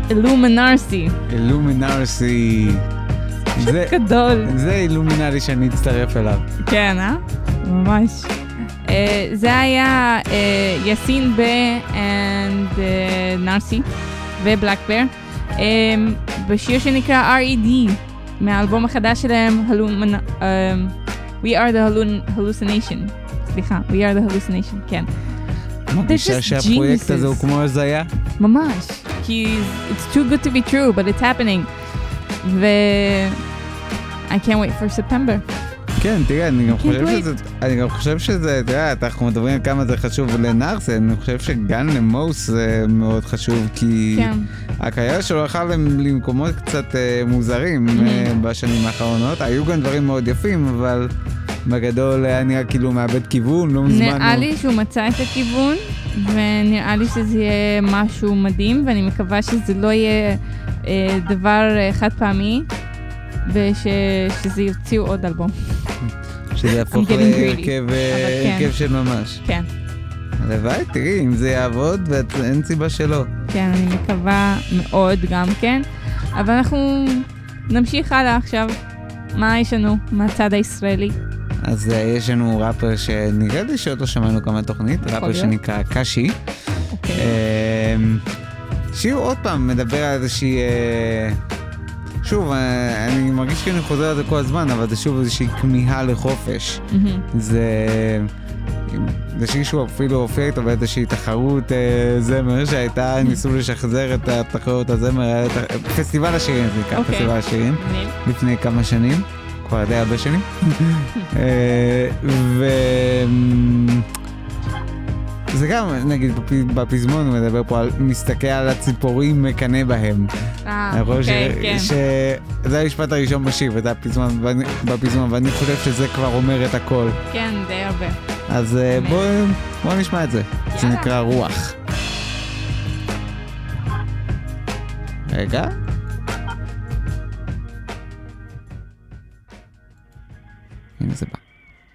אילומינרסי. אילומינרסי. פשוט גדול. זה אילומינלי שאני אצטרף אליו. כן, אה? ממש. Uh, זה היה uh, יאסין ב and uh, נרסי ובלק בר um, בשיר שנקרא R E D מהאלבום החדש שלהם Hallumin- um, We are the hallucination. סליחה, We are the hallucination, כן. מרגישה שהפרויקט הזה הוא כמו הזיה? ממש, כי it's too good to be true, but it's happening. ו... I can't wait for September. כן, תראה, אני גם חושב שזה, אני גם חושב שזה, תראה, אנחנו מדברים על כמה זה חשוב לנארס, אני חושב שגם למוס זה מאוד חשוב, כי הקריירה שלו הלכה למקומות קצת מוזרים בשנים האחרונות, היו גם דברים מאוד יפים, אבל בגדול היה נראה כאילו מאבד כיוון, לא מזמן. נראה לי שהוא מצא את הכיוון, ונראה לי שזה יהיה משהו מדהים, ואני מקווה שזה לא יהיה דבר חד פעמי, ושזה יוציאו עוד אלבום. שזה יהפוך להרכב של ממש. כן. הלוואי, תראי, אם זה יעבוד, ואין סיבה שלא. כן, אני מקווה מאוד גם כן. אבל אנחנו נמשיך הלאה עכשיו. מה יש לנו מהצד הישראלי? אז יש לנו ראפר שנראה לי שאותו שמענו כמה תוכנית, ראפר שנקרא קשי. שיר עוד פעם מדבר על איזושהי... שוב, אני מרגיש שאני חוזר על זה כל הזמן, אבל זה שוב איזושהי כמיהה לחופש. זה... זה שיר שהוא אפילו הופיע איתו באיזושהי תחרות זמר שהייתה, ניסו לשחזר את התחרות הזמר, פסטיבל השירים, זה נקרא פסטיבל השירים, לפני כמה שנים, כבר די הרבה שנים. ו... זה גם, נגיד, בפזמון הוא מדבר פה על מסתכל על הציפורים מקנה בהם. אה, אוקיי, כן. זה המשפט הראשון בשיר, וזה בפזמון, ואני חושב שזה כבר אומר את הכל. כן, די הרבה. אז בואו נשמע את זה. זה נקרא רוח. רגע. הנה זה בא.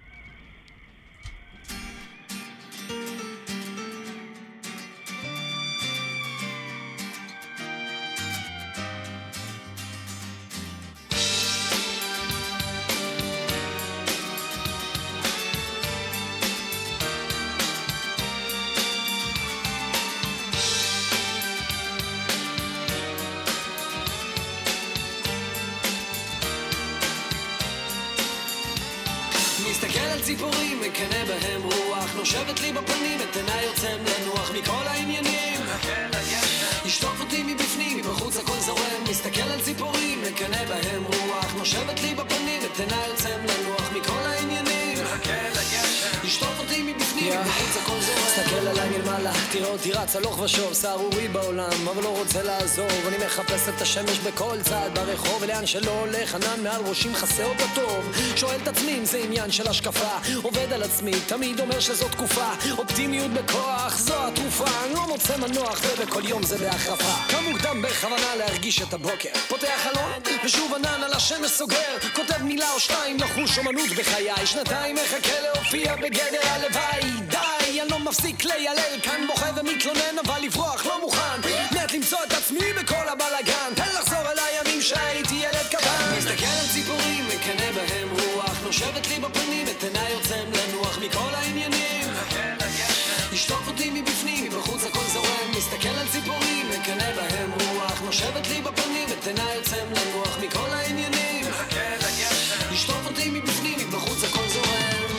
ציפורים, מקנה בהם רוח, נושבת לי בפנים, את עיניי יוצם לנוח מכל העניינים. ישטוף אותי מבפנים, מבחוץ הכל זורם, מסתכל על ציפורים, מקנה בהם רוח, נושבת לי בפנים, את עיניי יוצם לנוח מכל העניינים. ישטוף אותי מבפנים, מבחוץ הכל זורם. מסתכל עליי מלמעלה, תראה אותי רץ הלוך ושוב, סערורי בעולם, אבל לא רוצה לעזוב. אני מחפש את השמש בכל צד ברחוב, ולאן שלא הולך, ענן מעל ראשי מכסה אותה טוב. שואל את עצמי אם זה עניין של השקפה, עובד על עצמי, תמיד אומר שזו תקופה, אופטימיות בכוח, זו התרופה, אני לא מוצא מנוח ובכל יום זה בהחרפה. קם מוקדם בכוונה להרגיש את הבוקר, פותח חלון ושוב ענן על השמש סוגר, כותב מילה או שתיים לחוש אומנות בחיי, שנתיים מחכה להופיע בגדר הלוואי. די, אני לא מפסיק לילל, כאן בוכה ומתלונן, אבל לברוח לא מוכן, מת למצוא את עצמי בכל הבלגן, תן לחזור אל הימים שהייתי ילד קטן. מסתכל על ציפורים, מקנה בהם רוח, נושבת לי בפנים, את עיניי יוצם לנוח מכל העניינים. ישטוף אותי מבפנים, מבחוץ הכל זורם, מסתכל על ציפורים, מקנה בהם רוח, נושבת לי בפנים, את עיניי יוצם לנוח מכל העניינים. ישטוף אותי מבפנים, מבחוץ הכל זורם.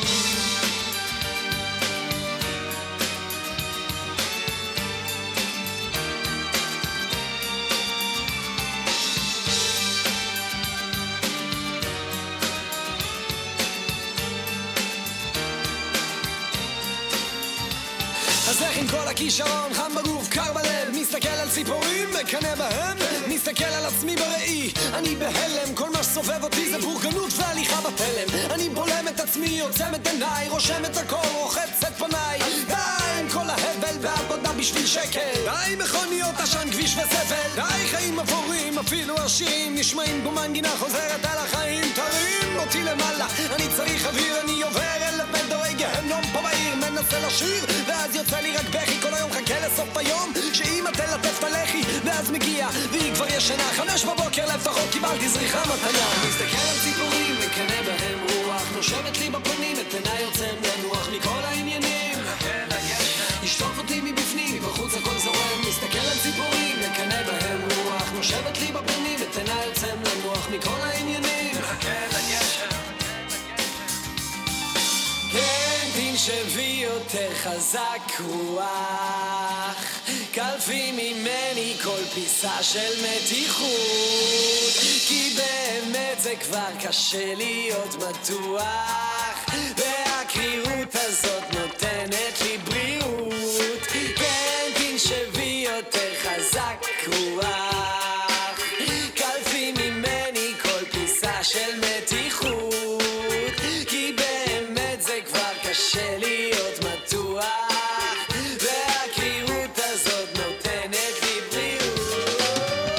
אז איך עם כל הכישרון, חם בגוף, קר בלב, מסתכל על ציפורים, מקנה בהם, מסתכל על עצמי בראי, אני בהלם, כל מה שסובב אותי זה בורגנות והליכה בתלם, אני בולם את עצמי, עוצם את עיניי, רושם את הכל, רוחץ את פניי, די עם כל ההבל והעבודה בשביל שקל, די מכוניות עשן, כביש וזבל, די חיים אפורים, אפילו השירים נשמעים כמו מנגינה חוזרת על החיים, תרים אותי למעלה, אני צריך אוויר, אני עובר אל בית דורי גהנום פה בעיר, מנסה לשיר, ואז יוצא לי רק בכי, כל היום חכה סוף היום שאמא תלטף את הלחי ואז מגיע והיא כבר ישנה חמש בבוקר לפחות קיבלתי זריחה מתנה מסתכל על ציפורים מקנה בהם רוח נושבת לי בפנים את עיניי יוצא לנוח מכל העניינים ישטוף אותי מבפנים מבחוץ הכל זורם מסתכל על ציפורים מקנה בהם רוח נושבת לי בפנים את עיניי יוצא לנוח מכל העניינים כן תנשבי יותר חזק רוח קלפי ממני כל פיסה של מתיחות כי באמת זה כבר קשה להיות בטוח והקריאות הזאת נותנת לי בריאות כן תנשבי יותר חזק רוח קלפי ממני כל פיסה של מתיחות כי באמת זה כבר קשה להיות בטוח והקריאות הזאת נותנת לי בריאות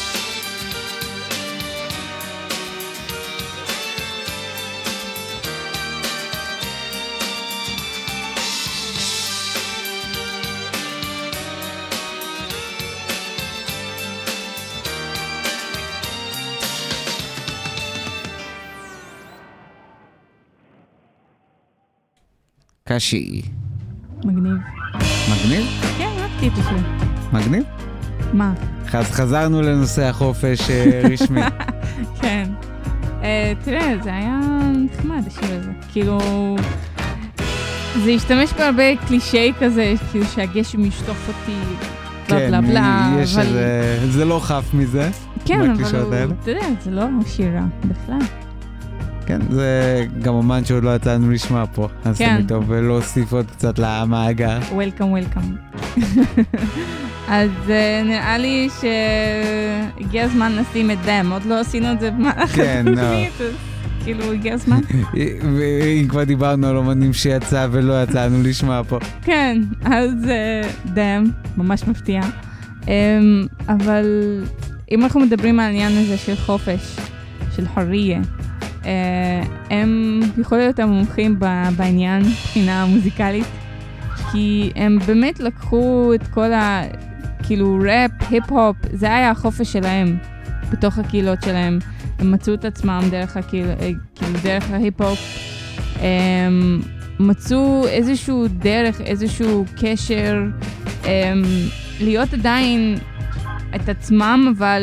קשי. מגניב. מגניב? כן, אהבתי את זה. מגניב? מה? אז חזרנו לנושא החופש רשמי. כן. תראה, זה היה נחמד השיר הזה. כאילו, זה השתמש בהרבה קלישאי כזה, כאילו שהגשם ישטוף אותי, בלה בלה בלה. יש איזה, זה לא חף מזה. כן, אבל אתה יודע, זה לא שירה בכלל. כן, זה גם אומן שעוד לא יצאנו לשמוע פה, אז תמיד טוב להוסיף עוד קצת למאגר. וולקאם, וולקאם. אז נראה לי שהגיע הזמן לשים את דם, עוד לא עשינו את זה במהלך התוכנית, אז כאילו הגיע הזמן. ואם כבר דיברנו על אומנים שיצא ולא יצאנו לשמוע פה. כן, אז דם, ממש מפתיע. אבל אם אנחנו מדברים על העניין הזה של חופש, של חוריה, הם יכולים להיות המומחים בעניין מבחינה מוזיקלית כי הם באמת לקחו את כל ה... כאילו ראפ, היפ-הופ, זה היה החופש שלהם בתוך הקהילות שלהם. הם מצאו את עצמם דרך הקהיל... כאילו דרך ההיפ-הופ, הם מצאו איזשהו דרך, איזשהו קשר, הם... להיות עדיין את עצמם אבל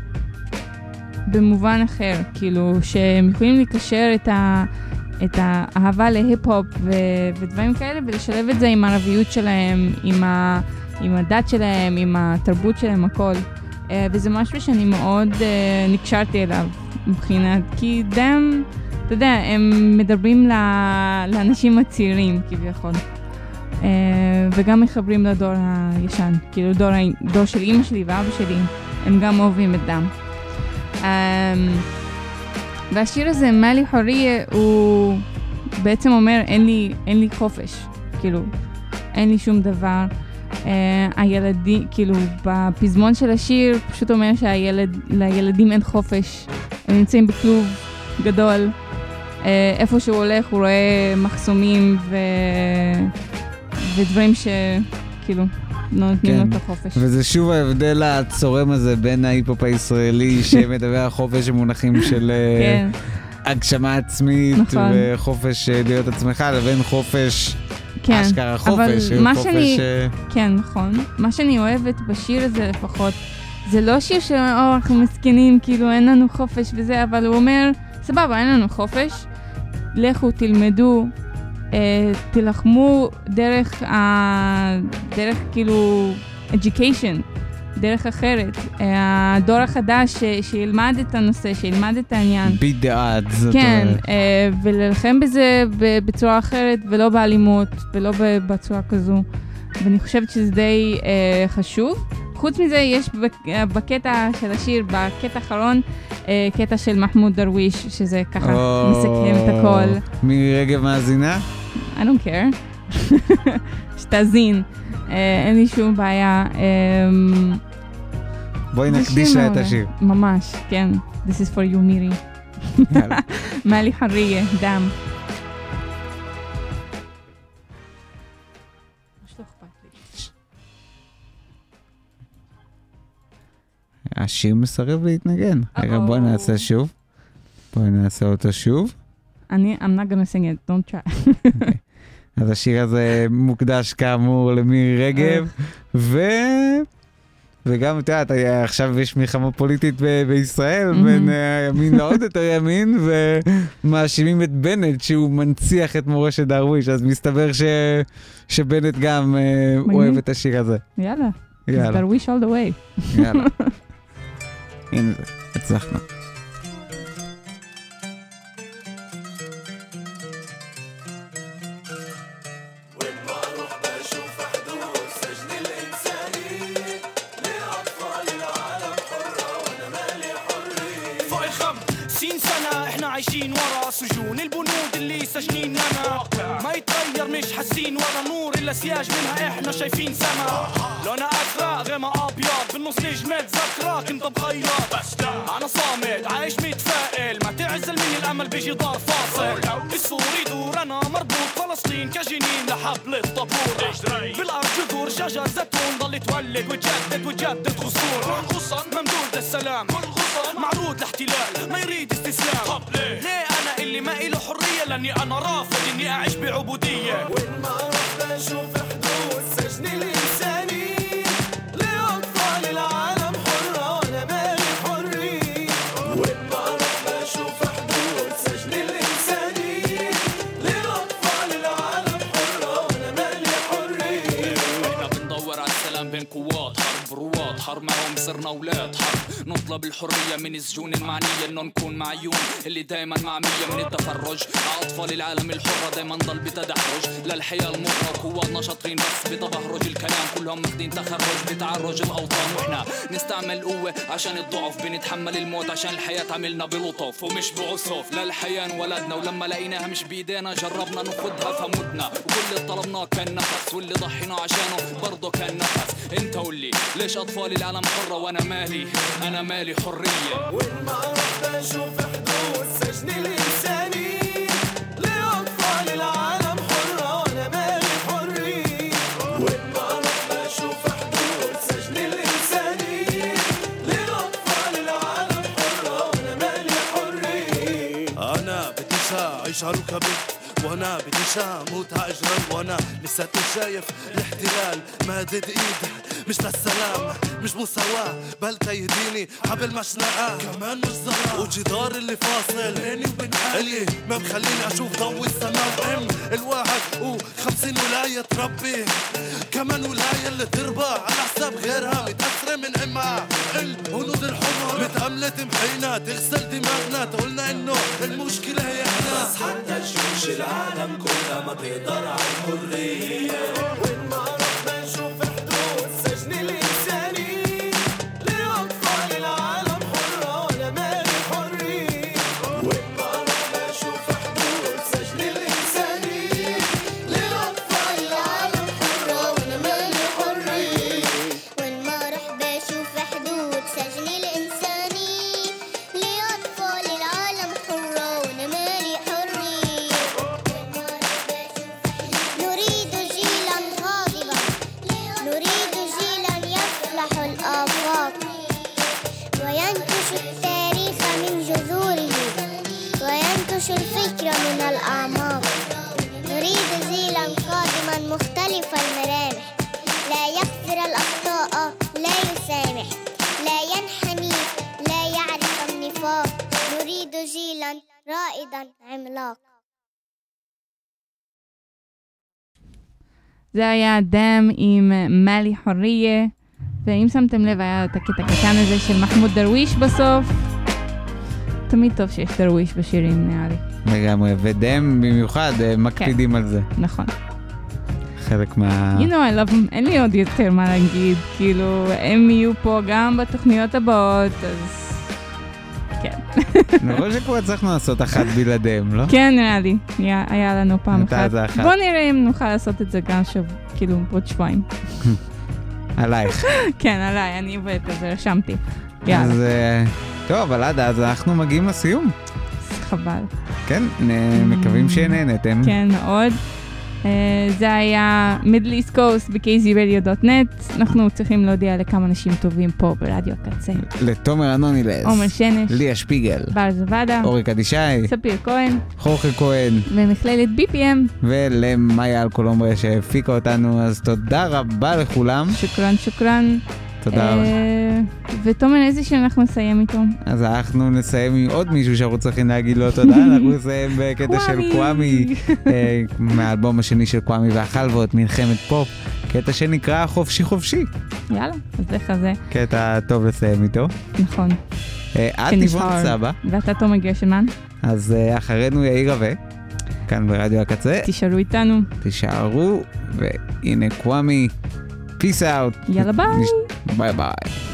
במובן אחר, כאילו שהם יכולים לקשר את, ה, את האהבה להיפ-הופ ו, ודברים כאלה ולשלב את זה עם הערביות שלהם, עם, ה, עם הדת שלהם, עם התרבות שלהם, הכל. Uh, וזה משהו שאני מאוד uh, נקשרתי אליו מבחינת, כי דם, אתה יודע, הם מדברים לאנשים הצעירים כביכול. Uh, וגם מחברים לדור הישן, כאילו דור, דור של אמא שלי ואבא שלי, הם גם אוהבים את דם. Um, והשיר הזה, מאלי חוריה, הוא בעצם אומר, אין לי, אין לי חופש, כאילו, אין לי שום דבר. Uh, הילדים, כאילו, בפזמון של השיר, פשוט אומר שלילדים אין חופש. הם נמצאים בכלוב גדול. Uh, איפה שהוא הולך, הוא רואה מחסומים ו... ודברים שכאילו לא נותנים לו את החופש. וזה שוב ההבדל הצורם הזה בין ההיפ-הופ הישראלי שמדבר על חופש במונחים של הגשמה עצמית וחופש להיות עצמך, לבין חופש, אשכרה חופש. כן, נכון. מה שאני אוהבת בשיר הזה לפחות, זה לא שיר שאנחנו מסכנים, כאילו אין לנו חופש וזה, אבל הוא אומר, סבבה, אין לנו חופש, לכו תלמדו, תלחמו דרך, דרך כאילו education, דרך אחרת. הדור החדש שילמד את הנושא, שילמד את העניין. beat the odds. כן, וללחם בזה בצורה אחרת, ולא באלימות, ולא בצורה כזו. ואני חושבת שזה די חשוב. חוץ מזה, יש בקטע של השיר, בקטע האחרון, קטע של מחמוד דרוויש, שזה ככה מסכם את הכל. מרגב מאזינה? I don't care. שתאזין. אין לי שום בעיה. בואי נקדיש לה את השיר. ממש, כן. This is for you, מירי. מאלי חוריה, דם. השיר מסרב להתנגן. רגע, בואי נעשה שוב. בואי נעשה אותו שוב. אני, I'm not gonna sing it, don't try. Okay. אז השיר הזה מוקדש כאמור למירי רגב, ו... וגם, אתה יודע, עכשיו יש מלחמה פוליטית ב- בישראל, mm-hmm. בין הימין לעוד יותר ימין, ומאשימים את בנט שהוא מנציח את מורשת דרוויש, אז מסתבר ש... שבנט גם uh, אוהב את השיר הזה. יאללה, יאללה. דרוויש all the way. יאללה. הנה זה, הצלחנו. عايشين ورا سجون البنود اللي سجنين لنا ما يتغير مش حاسين ورا نور الا سياج منها احنا شايفين سما لونها ازرق غيمها ابيض بالنص نجمة ذكراك انت بخيرات انا صامد عايش متفائل ما تعزل مني الامل بيجي دار فاصل السور يدور انا مربوط فلسطين كجنين لحبل الطابور بالارض جذور شجر زيتون ضل تولد وتجدد وتجدد غصون ممدود للسلام معروض لاحتلال ما يريد استسلام ليه انا اللي ما إله حريه لاني انا رافض اني اعيش بعبوديه وين ما رح بشوف حدود سجن الانساني لاطفال العالم حره وانا مالي حريه وين ما رح بشوف حدود سجن الانساني لاطفال العالم حره وانا مالي حريه احنا بندور على السلام بين قوات حرب رواد حرب معهم صرنا اولاد حرب نطلب الحرية من السجون المعنية إنه نكون معيون اللي دايما معمية من التفرج أطفال العالم الحرة دايما ضل بتدحرج للحياة المرة قواتنا شاطرين بس بتبهرج الكلام كلهم ماخدين تخرج بتعرج الأوطان وإحنا نستعمل قوة عشان الضعف بنتحمل الموت عشان الحياة عملنا بلطف ومش بعسف للحياة انولدنا ولما لقيناها مش بإيدينا جربنا ناخدها فمتنا وكل اللي طلبناه كان نفس واللي ضحينا عشانه برضه كان نفس انت قولي ليش أطفال العالم حرة وأنا مالي أنا مالي حرية وين ما رح بشوف حدود سجن الإنساني لأطفال العالم حرة وأنا مالي حرية وين ما رح بشوف حدود سجن الإنساني لأطفال العالم حرة وأنا مالي حرية أنا بدي أعيش على ركبي وانا بديش اموت هاجرا وانا لساتني شايف الاحتلال مادد ايده مش للسلام مش مساواة بل تيديني حبل مشنقة كمان مش زرع وجدار اللي فاصل بيني وبين حالي ما بخليني اشوف ضوء السماء ام الواحد وخمسين ولاية تربي كمان ولاية اللي تربى على حساب غيرها متأثرة من امها الهنود الحمر متأملة محينا تغسل دماغنا تقولنا انه المشكلة هي احنا بس حتى الجيوش العالم كلها ما تقدر على الحرية وين ما رح بنشوف حدود سجن الإنساني لأطفال العالم حرة وأنا مالي حرية وين ما رح بنشوف حدود سجن الإنساني لأطفال العالم حرة وأنا مالي حرية وين ما رح بشوف حدود سجن الإنساني لأطفال العالم حرة وأنا مالي حرية نريد جيلا غاضبا نريد جيلا يفلح الآفاق وينكش التاريخ من جذوره وينكش الفكر من الأعماق نريد جيلا قادما مختلف الملامح لا يغفر الأخطاء لا يسامح لا ينحني لا يعرف النفاق نريد جيلا رائدا عملاق זה היה דם עם מלי חוריה, ואם שמתם לב היה את הקטע הקטן הזה של מחמוד דרוויש בסוף. תמיד טוב שיש דרוויש בשירים נראה לי. לגמרי, ודם במיוחד מקפידים על זה. נכון. חלק מה... You know I love them, אין לי עוד יותר מה להגיד, כאילו הם יהיו פה גם בתוכניות הבאות, אז כן. נראה שכבר צריכנו לעשות אחת בלעדיהם, לא? כן, נראה לי, היה לנו פעם אחת. אחת. בוא נראה אם נוכל לעשות את זה גם שוב, כאילו עוד שבועיים. עלייך. כן, עליי, אני עובדת על זה, רשמתי. אז טוב, אבל עד אז אנחנו מגיעים לסיום. חבל. כן, מקווים שנהנתם. כן, מאוד. זה היה Middle East Coast ב-קי זי רדיו דוט נט. אנחנו צריכים להודיע לכמה אנשים טובים פה ברדיו הקצה. לתומר אנונילס, עומר שנש, ליה שפיגל, בר זוודה, אורי קדישי, ספיר כהן, חורכה כהן, ומכללת בי פי אם, ולמאיה אלקולומbre שהפיקה אותנו. אז תודה רבה לכולם. שוקרן שוקרן. תודה רבה. ותומר, איזה שאנחנו נסיים איתו? אז אנחנו נסיים עם עוד מישהו שאנחנו צריכים להגיד לו תודה. אנחנו נסיים בקטע של קוואמי, מהאלבום השני של קוואמי והחלבות, מלחמת פופ, קטע שנקרא חופשי חופשי. יאללה, אז לך זה. קטע טוב לסיים איתו. נכון. את ניבון סבא. ואתה תומר גרשנמן. אז אחרינו יאיר רווה, כאן ברדיו הקצה. תישארו איתנו. תישארו, והנה קוואמי. Peace out. יאללה ביי. ביי ביי.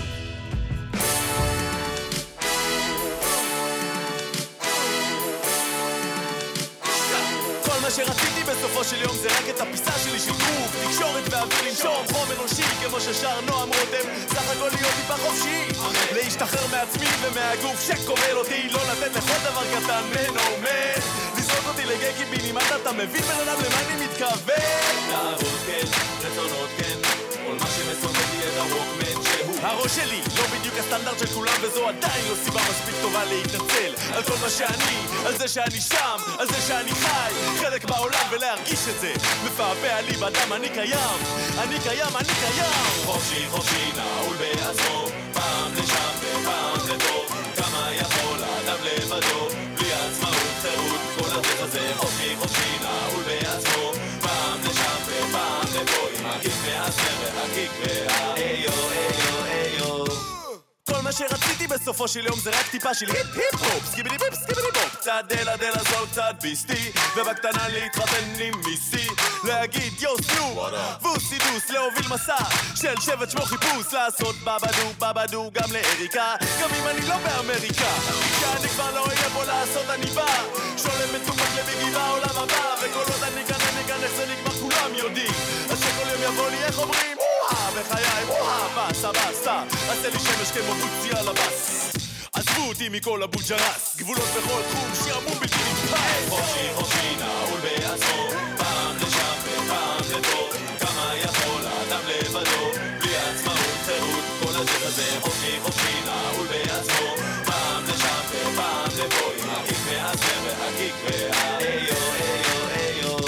כל מה שרציתי בסופו של יום זה רק את הפיסה שלי של גוף, תקשורת ואוויר לנשום, חום אנושי כמו ששר נועם רותם, סך הכל להיות טיפה חופשי, להשתחרר מעצמי ומהגוף שכובל אותי, לא לתת לכל דבר קטן מנומד, לזרוק אותי לגי קיבינימט, אתה מבין בן אדם למה אני מתכוון? לעבוד כן, רצונות כן, כל מה שמסובב לי את הרוקמן שהוא הראש שלי, לא בדיוק הסטנדרט של כולם, וזו עדיין לא סיבה מספיק טובה להתנצל על כל מה שאני, על זה שאני שם, על זה שאני חי חלק בעולם ולהרגיש את זה מפעפע לי בדם, אני קיים, אני קיים, אני קיים חופשי חופשי נעול בעצמו, פעם לשם ופעם לפה, כמה יכול האדם לבדו בלי עצמאות, חירות, כל הדרך הזה חופשי חופשי נעול בעצמו, פעם לשם ופעם לפה, עם הקיק והסר והקיק והאיו איו איו. כל מה שרציתי בסופו של יום זה רק טיפה של היפ היפ הופ, סקיבידי ביפ סקיבידי בופ, קצת דלה דלה זול קצת ביסטי, ובקטנה להתחתן עם מיסי, להגיד יו סלו ווסי דוס, להוביל מסע של שבט שמו חיפוש, לעשות בבדו בבדו גם לאריקה, גם אם אני לא באמריקה, כשאני כבר לא אהיה פה לעשות אני בא, שולם מצומק לביגי בעולם הבא, וכל עוד אני כאן אני כאן איך זה נגמר כולם יודעים, אז שכל יום יבוא לי איך אומרים וואה בחיי וואה בסה בסה, עשה לי שמש כמו בוצי על הבס, עזבו אותי מכל הבוג'רס, גבולות בכל תחום שיעמום בלתי נתפס, חופשי חופשי נעול בעצמו, פעם לשם ופעם לפה, כמה יכול האדם לבדו בלי עצמאות, חירות, כל הדרך הזה חופשי חופשי נעול בעצמו, פעם לשם ופעם לפה, עם הקיק והסר והקיק והאיו איו איו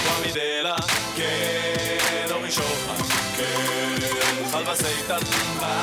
קוואמי דלה, כן אורי שוחט, כן חלבה סייטן